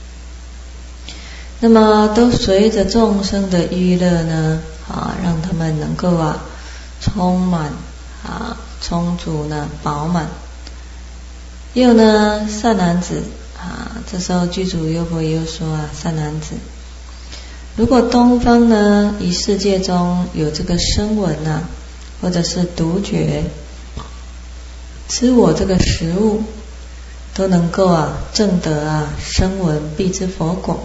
那么都随着众生的娱乐呢啊，让他们能够啊充满啊充足呢饱满。又呢善男子啊，这时候具足优婆又说啊，善男子，如果东方呢以世界中有这个声闻啊，或者是独觉，吃我这个食物，都能够啊证得啊声闻必知佛果。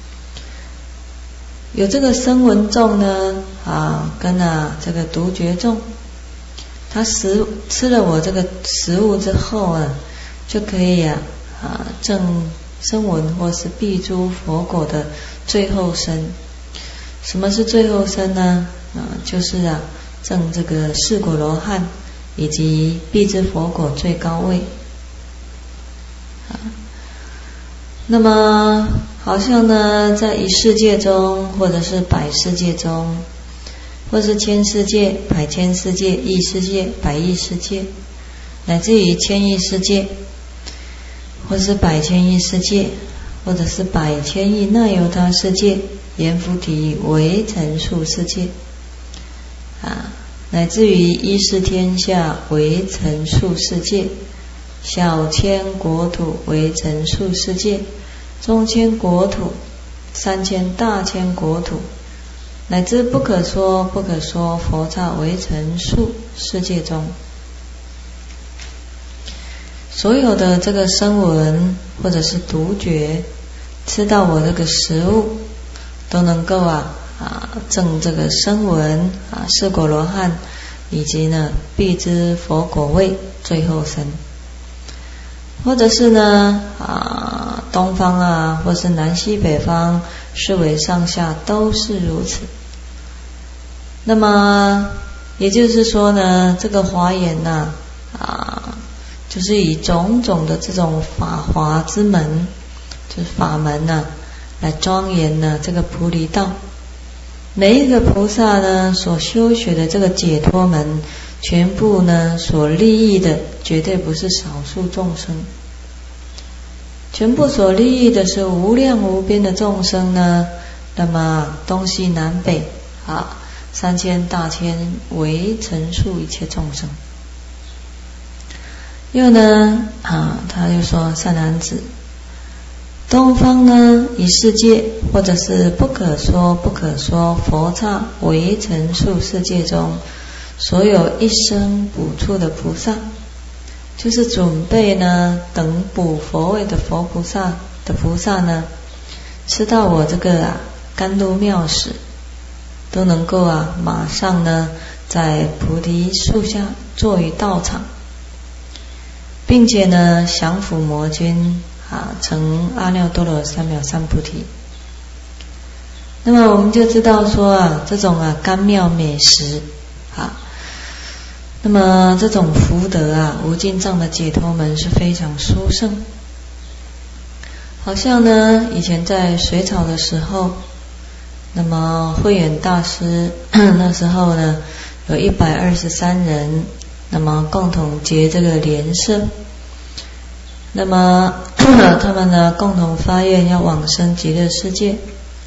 有这个声闻众呢啊，跟啊这个独觉众，他食吃了我这个食物之后啊，就可以啊啊证声闻或是必诸佛果的最后身。什么是最后身呢？啊，就是啊证这个四果罗汉以及必知佛果最高位。啊，那么好像呢，在一世界中，或者是百世界中，或是千世界、百千世界、亿世界、百亿世界，乃至于千亿世界，或是百千亿世界，或者是百千亿那由他世界、阎浮提微尘数世界啊，乃至于一世天下微尘数世界，小千国土微尘数世界，中千国土、三千大千国土，乃至不可说不可说佛刹微尘数世界中，所有的这个声闻或者是独觉，吃到我这个食物，都能够啊啊证这个声闻啊四果罗汉，以及呢必知佛果位最后身。或者是呢啊东方啊，或是南西北方，四维上下都是如此。那么也就是说呢，这个华严呐 啊, 啊，就是以种种的这种法华之门，就是法门呐、啊，来庄严呢这个菩提道。每一个菩萨呢所修学的这个解脱门，全部呢所利益的绝对不是少数众生，全部所利益的是无量无边的众生呢。那么东西南北啊，三千大千为尘数一切众生。又呢啊，他就说善男子，东方呢以世界或者是不可说不可说佛刹微尘数世界中，所有一生补处的菩萨，就是准备呢等补佛位的佛菩萨的菩萨呢，吃到我这个啊甘露妙食，都能够啊马上呢在菩提树下坐于道场，并且呢降伏魔君啊，成阿耨多罗三藐三菩提。 那么我们就知道说啊，这种啊甘妙美食啊，那么这种福德啊，无尽藏的解脱门是非常殊胜。好像呢，以前在隋朝的时候，那么慧远大师那时候呢，有一百二十三人，那么共同结这个莲社，那么他们呢共同发愿要往生极乐世界。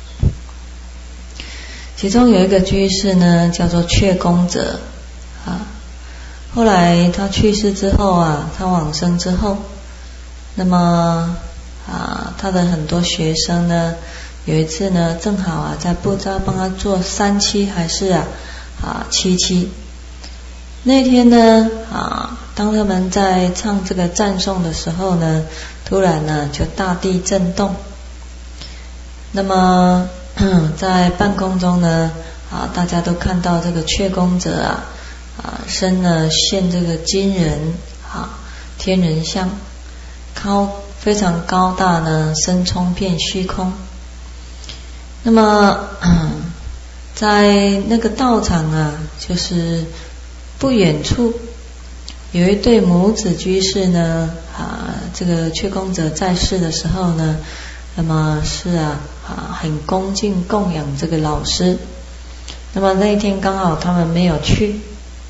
其中有一个居士呢，叫做阙公者啊。后来他去世之后啊，他往生之后，那么啊，他的很多学生呢，有一次呢，正好啊，在不知道帮他做三七还是啊啊七七。那天呢啊，当他们在唱这个赞颂的时候呢，突然呢就大地震动。那么在半空中呢啊，大家都看到这个阙公者啊啊身呢现这个金人啊天人相，高非常高大呢，身冲遍虚空。那么在那个道场啊，就是不远处有一对母子居士呢啊，这个阙公者在世的时候呢，那么是啊啊很恭敬供养这个老师。那么那一天刚好他们没有去，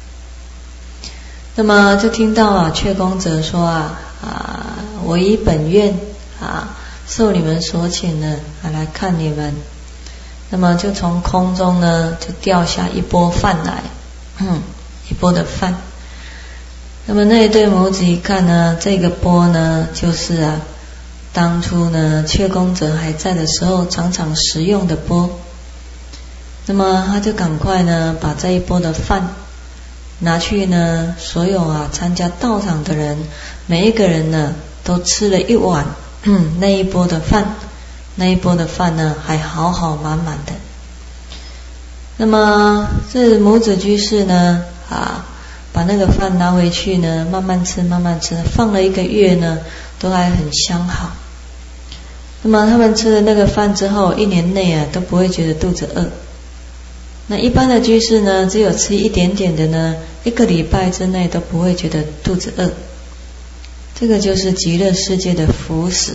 那么就听到啊阙公者说啊啊我以本愿啊受你们所请呢啊来看你们。那么就从空中呢就掉下一钵饭来，嗯，一钵的饭。那么那一对母子一看呢，这个钵呢就是啊当初呢阙公者还在的时候常常食用的钵。那么他就赶快呢把这一钵的饭拿去呢，所有啊参加道场的人，每一个人呢都吃了一碗嗯那一钵的饭。那一钵的饭呢还好好满满的。那么这母子居士呢啊把那个饭拿回去呢，慢慢吃慢慢吃，放了一个月呢都还很香好。那么他们吃了那个饭之后，一年内啊都不会觉得肚子饿。那一般的居士呢，只有吃一点点的呢，一个礼拜之内都不会觉得肚子饿。这个就是极乐世界的福食。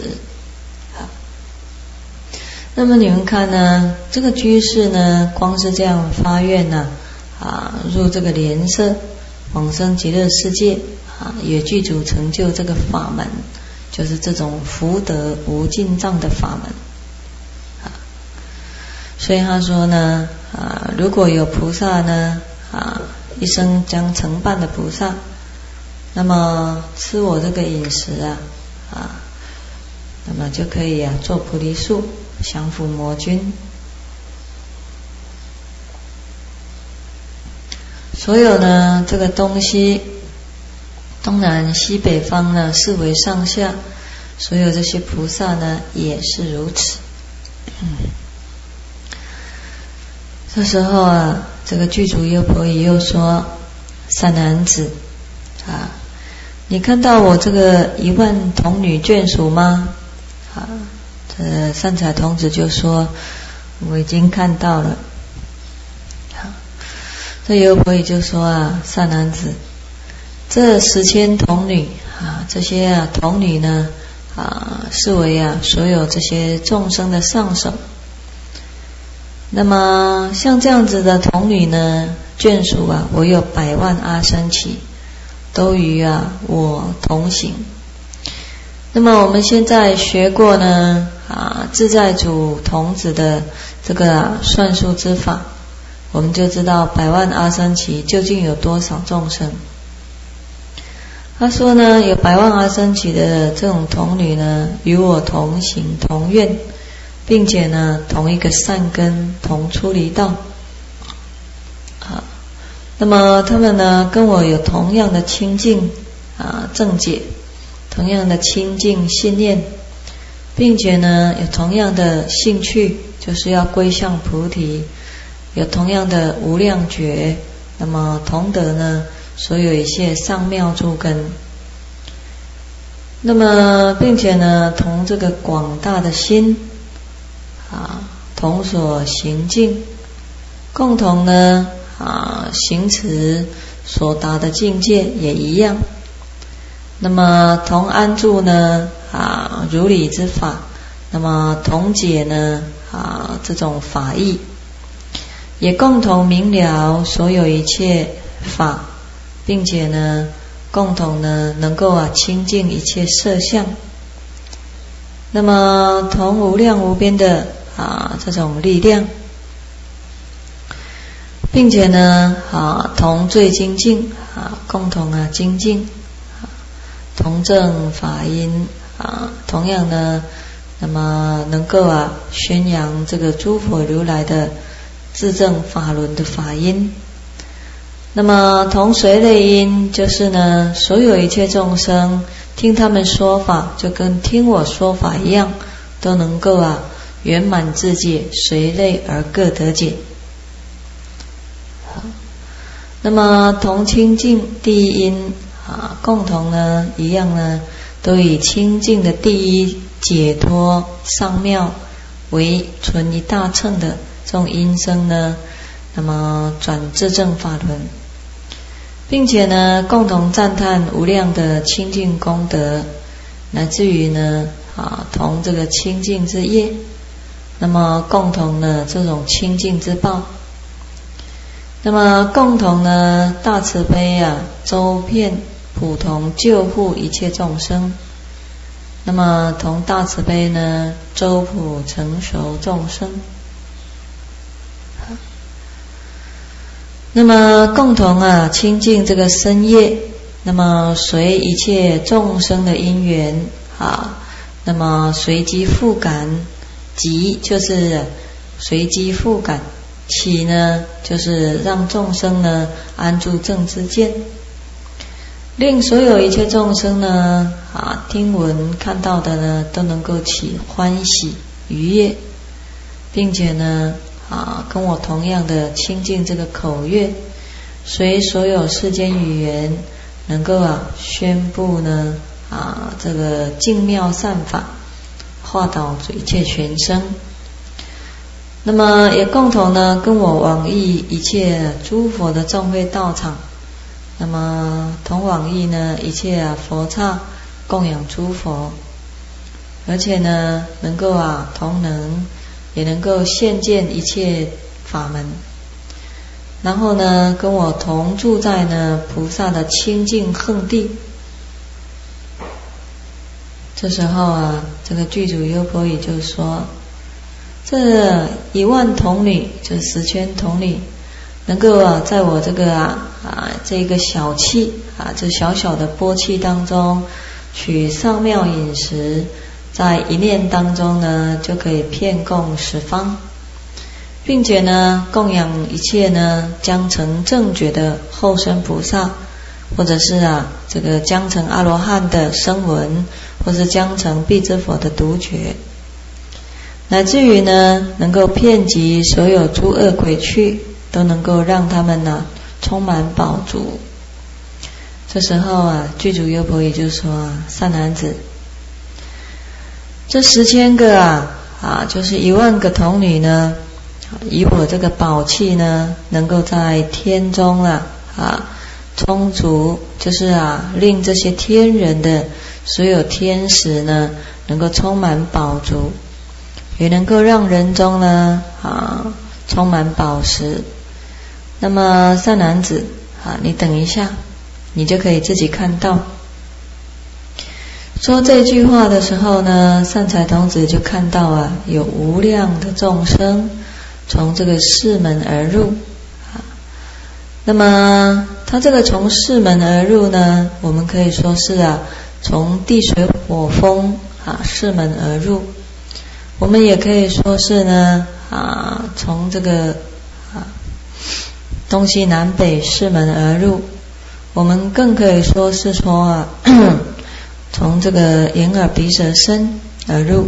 那么你们看呢，这个居士呢，光是这样发愿呢啊，入这个莲社，往生极乐世界啊，也具足成就这个法门，就是这种福德无尽藏的法门啊。所以他说呢啊，如果有菩萨呢啊，一生将成办的菩萨，那么吃我这个饮食啊啊，那么就可以啊做菩提树，降伏魔君。所有呢这个东西，东南西北方呢，四维上下，所有这些菩萨呢也是如此。嗯，这时候啊，这个具足优婆夷又说：善男子啊，你看到我这个一万童女眷属吗？啊，这善财童子就说：我已经看到了。这优婆夷就说啊，善男子，这十千童女啊，这些啊童女呢啊，是为啊所有这些众生的上首。那么像这样子的童女呢，眷属啊，我有百万阿僧祇，都与啊我同行。那么我们现在学过呢啊自在主童子的这个、啊、算术之法，我们就知道百万阿僧祇究竟有多少众生。他说呢，有百万阿僧祇的这种童女呢，与我同行同愿，并且呢同一个善根，同出离道。啊，那么他们呢跟我有同样的清净啊正解，同样的清净信念，并且呢有同样的兴趣，就是要归向菩提，有同样的无量觉，那么同得呢所有一切上妙诸根。那么并且呢同这个广大的心啊， 同所行境，共同呢啊行持所达的境界也一样。那么同安住呢啊如理之法，那么同解呢啊这种法义，也共同明了所有一切法，并且呢共同呢能够啊清净一切色相。那么同无量无边的啊这种力量，并且呢啊同最精进啊共同啊精进，啊同证法音啊同样呢，那么能够啊宣扬这个诸佛如来的自证法轮的法音。那么同随类因，就是呢所有一切众生听他们说法，就跟听我说法一样，都能够啊圆满自解，随类而各得解。好，那么同清净第一因啊，共同呢一样呢，都以清净的第一解脱上妙为存一大乘的这种因声呢，那么转自证法轮，并且呢共同赞叹无量的清净功德，乃至于呢啊同这个清净之业，那么共同呢这种清净之报，那么共同呢大慈悲啊周遍普同救护一切众生，那么同大慈悲呢周普成熟众生。那么共同啊清净这个身业，那么随一切众生的因缘啊，那么随机复感，即就是随机复感，起呢就是让众生呢安住正知见，令所有一切众生呢啊听闻看到的呢都能够起欢喜愉悦，并且呢啊，跟我同样的亲近这个口乐，随所有世间语言，能够啊宣布呢啊这个净妙善法，化导一切全生。那么也共同呢跟我往诣一切诸佛的众会道场，那么同往诣呢一切啊佛刹供养诸佛，而且呢能够啊同能。也能够现见一切法门，然后呢跟我同住在呢菩萨的清净横地。这时候啊这个具足优婆夷就说，这一万童女，这十圈童女，能够啊在我这个啊啊这个小器啊这小小的钵器当中取上妙饮食，在一念当中呢就可以遍供十方，并且呢供养一切呢将成正觉的后生菩萨，或者是啊这个将成阿罗汉的声闻，或是将成辟支佛的独觉，乃至于呢能够遍及所有诸恶鬼趣，都能够让他们呢充满饱足。这时候啊具足优婆夷就说啊，善男子，这十千个啊啊，就是一万个童女呢，以我这个宝器呢，能够在天中啊啊充足，就是啊令这些天人的所有天使呢，能够充满饱足，也能够让人中呢啊充满饱食。那么善男子啊，你等一下，你就可以自己看到。说这句话的时候呢，善财童子就看到啊，有无量的众生从这个寺门而入啊。那么他这个从寺门而入呢，我们可以说是啊，从地水火风啊寺门而入。我们也可以说是呢啊，从这个啊东西南北四门而入。我们更可以说是说啊。从这个眼耳鼻舌身而入，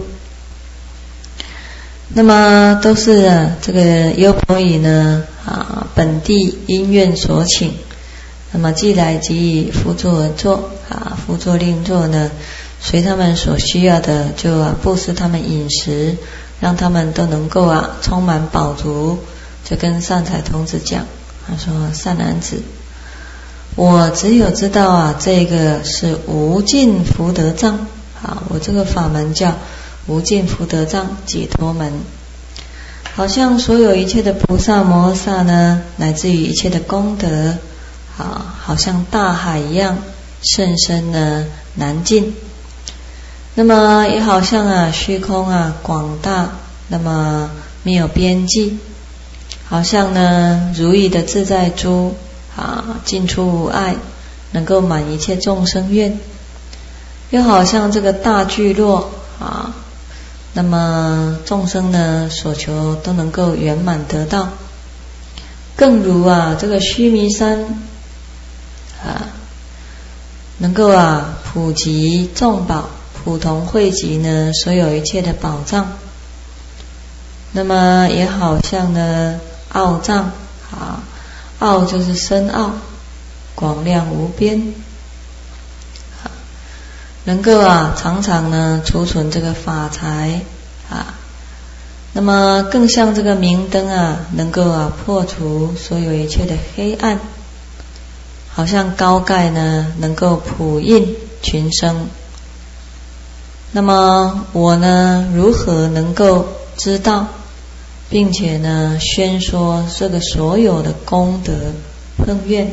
那么都是啊这个优婆夷呢啊本地因愿所请，那么既来即以辅助而作啊，辅助另作呢，随他们所需要的就啊布施他们饮食， 让他们都能够啊充满饱足。就跟善财童子讲，他说：善男子，我只有知道啊，这个是无尽福德藏啊，我这个法门叫无尽福德藏解脱门。好像所有一切的菩萨摩诃萨呢，乃至于一切的功德啊，好像大海一样甚深呢难尽。那么也好像啊虚空啊广大，那么没有边际。好像呢如意的自在珠啊，进出无碍，能够满一切众生愿。又好像这个大聚落啊，那么众生呢所求都能够圆满得到。更如啊这个须弥山啊，能够啊普及众宝，普同汇集呢所有一切的宝藏。那么也好像呢奥藏啊，奥就是深奥，广亮无边，啊，能够啊常常呢储存这个法财啊。那么更像这个明灯啊，能够啊破除所有一切的黑暗，好像高盖呢能够普映群生。那么我呢如何能够知道并且呢宣说这个所有的功德恨愿？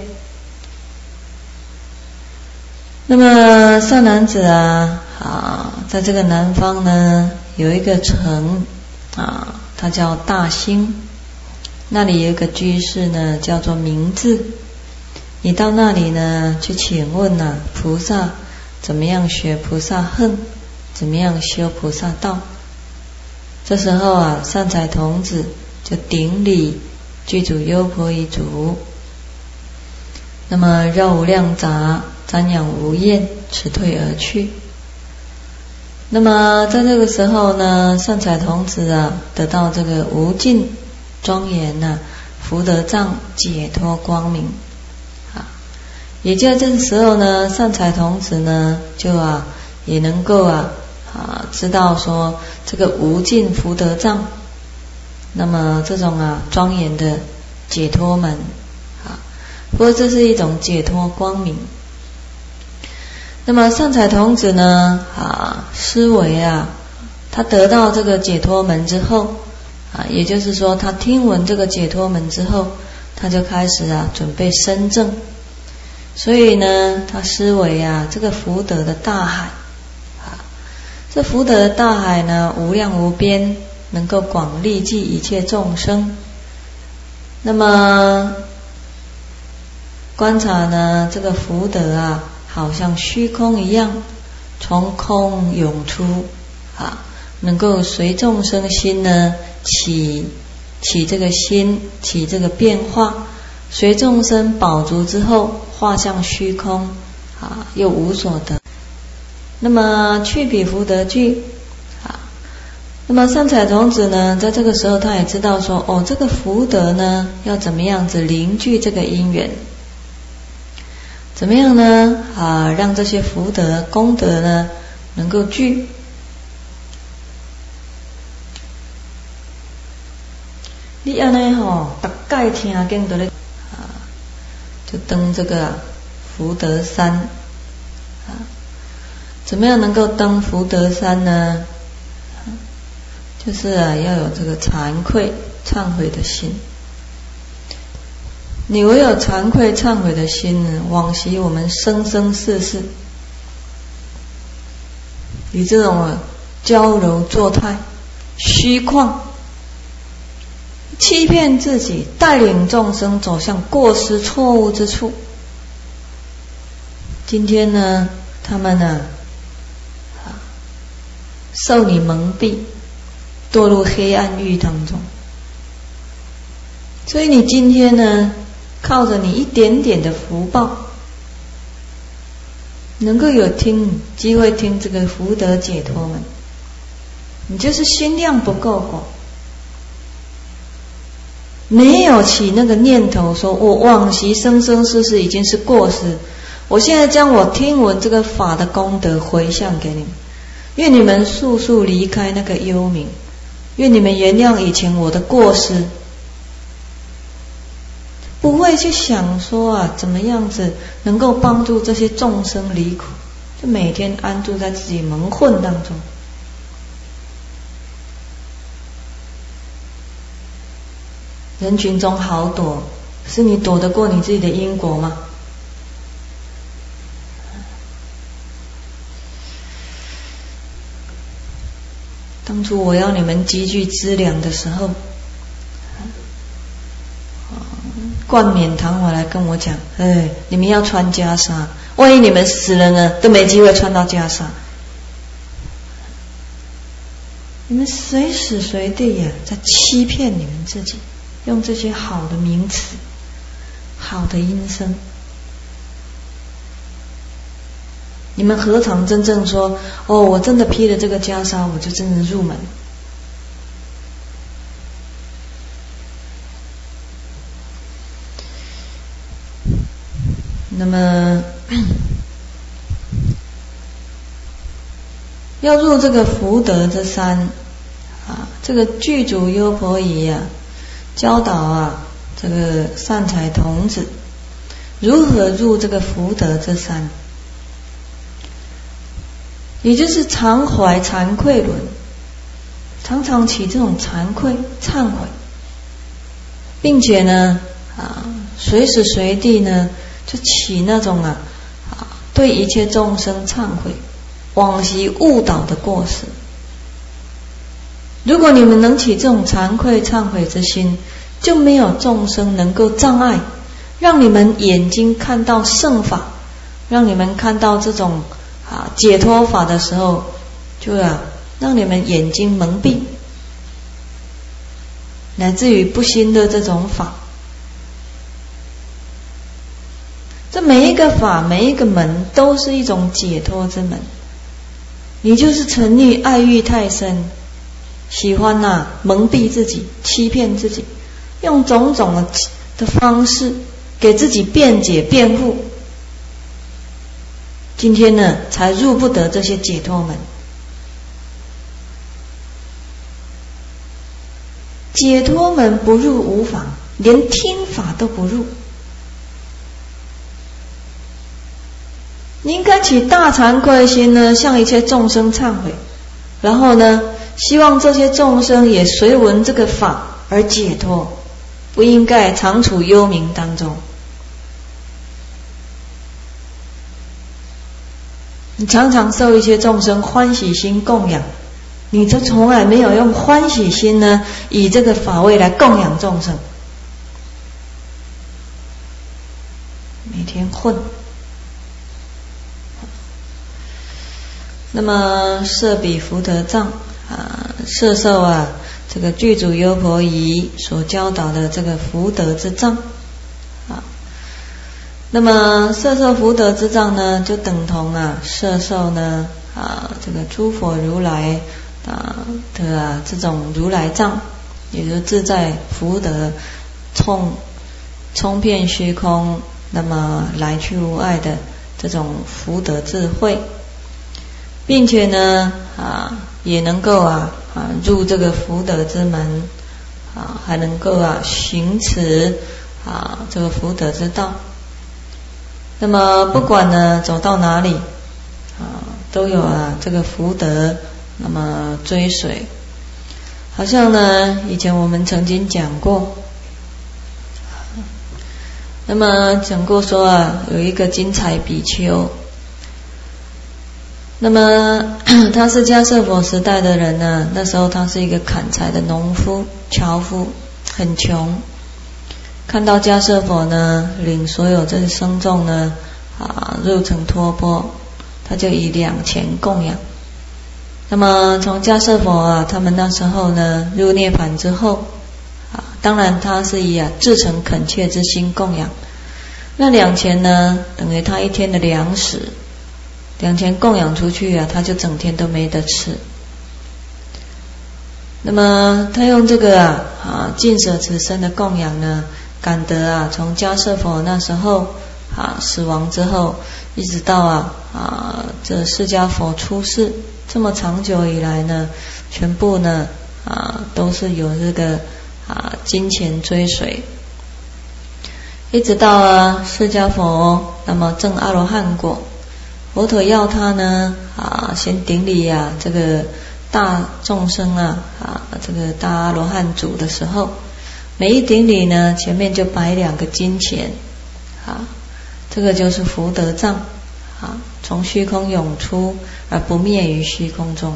那么善男子啊啊，在这个南方呢有一个城啊，它叫大兴，那里有一个居士呢叫做明智。你到那里呢去请问啊菩萨怎么样学菩萨恨，怎么样修菩萨道。这时候啊善财童子就顶礼具足优婆夷足，那么绕无量匝，瞻仰无厌，辞退而去。那么在这个时候呢，善财童子啊得到这个无尽庄严啊福德藏解脱光明啊。也就在这个时候呢，善财童子呢就啊也能够啊啊知道说这个无尽福德藏，那么这种啊庄严的解脱门啊，不过这是一种解脱光明。那么善财童子呢啊思维啊，他得到这个解脱门之后啊，也就是说他听闻这个解脱门之后，他就开始啊准备申证。所以呢他思维啊这个福德的大海啊，这福德的大海呢无量无边，能够广利济一切众生。那么观察呢这个福德啊好像虚空一样，从空涌出啊，能够随众生心呢起起这个心，起这个变化，随众生饱足之后化向虚空啊，又无所得。那么去彼福德具啊，那么善财童子呢在这个时候他也知道说，哦这个福德呢要怎么样子凝聚这个因缘，怎么样呢啊让这些福德功德呢能够聚。你安尼吼大概听见到咧啊，就登这个福德山啊，怎么样能够登福德山呢？就是啊要有这个惭愧忏悔的心。你唯有惭愧忏悔的心呢，往昔我们生生世世以这种啊娇柔作态、虚旷、欺骗自己，带领众生走向过失错误之处。今天呢他们呢啊受你蒙蔽，堕入黑暗狱当中。所以你今天呢靠着你一点点的福报，能够有听机会听这个福德解脱门，你就是心量不够广，没有起那个念头说我往昔生生世世已经是过失，我现在将我听闻这个法的功德回向给你们，愿你们速速离开那个幽冥， 愿你们原谅以前我的过失，不会去想说啊，怎么样子能够帮助这些众生离苦，就每天安住在自己蒙混当中。人群中好躲，是你躲得过你自己的因果吗？当初我要你们积聚资粮的时候，冠冕堂皇来跟我讲，哎，你们要穿袈裟，万一你们死了呢，都没机会穿到袈裟。你们随时随地呀、啊，在欺骗你们自己，用这些好的名词、好的音声，你们何尝真正说，哦，我真的披了这个袈裟，我就真的入门？那么要入这个福德之山啊，这个具足优婆夷啊，教导啊这个善财童子如何入这个福德之山，也就是常怀惭愧轮，常常起这种惭愧忏悔，并且呢啊随时随地呢就起那种啊啊对一切众生忏悔往昔误导的过失。如果你们能起这种惭愧忏悔之心，就没有众生能够障碍，让你们眼睛看到圣法，让你们看到这种啊解脱法的时候，就啊让你们眼睛蒙蔽，乃至于不信的这种法。这每一个法每一个门都是一种解脱之门，你就是沉溺爱欲太深，喜欢呐、啊、蒙蔽自己，欺骗自己，用种种的的方式给自己辩解辩护，今天呢才入不得这些解脱门。解脱门不入无妨，连听法都不入。你应该起大惭愧心呢，向一切众生忏悔，然后呢希望这些众生也随闻这个法而解脱，不应该常处幽冥当中。你常常受一些众生欢喜心供养，你这从来没有用欢喜心呢以这个法位来供养众生，每天混。那么设彼福德藏啊，摄受啊这个具足优婆夷所教导的这个福德之藏啊。那么摄受福德之藏呢，就等同啊摄受呢啊这个诸佛如来啊的啊这种如来藏，也就是自在福德冲冲遍虚空，那么来去无碍的这种福德智慧。并且呢啊也能够啊啊入这个福德之门啊，还能够啊行持啊这个福德之道。那么不管呢走到哪里啊，都有啊这个福德那么追随。好像呢以前我们曾经讲过，那么讲过说啊有一个金彩比丘，那么他是迦摄佛时代的人呢，那时候他是一个砍柴的农夫樵夫，很穷。看到迦摄佛呢领所有这些僧众呢啊入城托钵，他就以两钱供养。那么从迦摄佛啊他们那时候呢入涅槃之后啊，当然他是以啊至诚恳切之心供养，那两钱呢等于他一天的粮食，两钱供养出去啊，他就整天都没得吃。那么他用这个啊啊尽舍此生的供养呢，感得啊从迦摄佛那时候啊死亡之后，一直到啊啊这释迦佛出世这么长久以来呢，全部呢啊都是有这个啊金钱追随，一直到啊释迦佛那么证阿罗汉果，佛陀要他呢啊先顶礼啊这个大众生啊啊这个大阿罗汉主的时候，每一顶礼呢前面就摆两个金钱啊，这个就是福德藏啊，从虚空涌出而不灭于虚空中。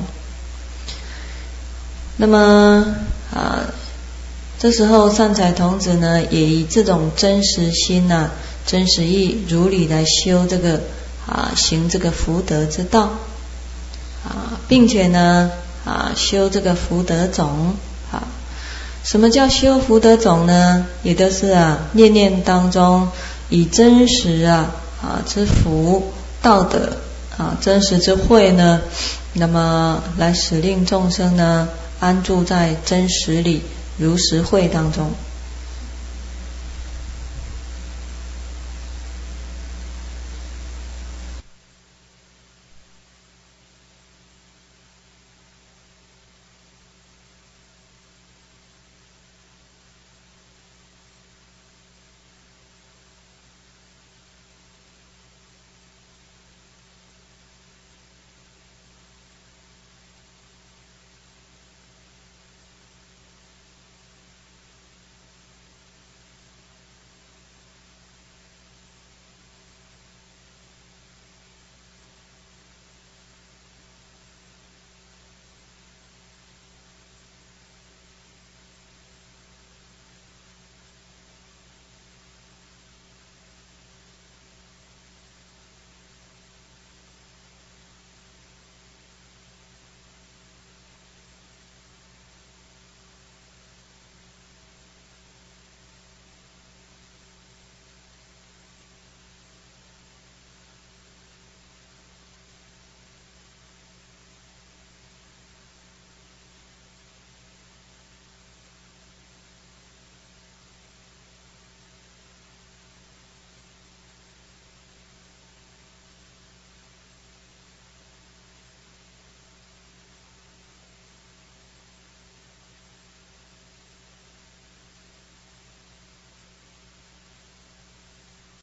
那么啊这时候善财童子呢也以这种真实心啊真实意如理来修这个啊行这个福德之道啊，并且呢啊修这个福德种啊。什么叫修福德种呢？也就是啊念念当中以真实啊啊之福道德啊真实之慧呢，那么来使令众生呢安住在真实理如实慧当中。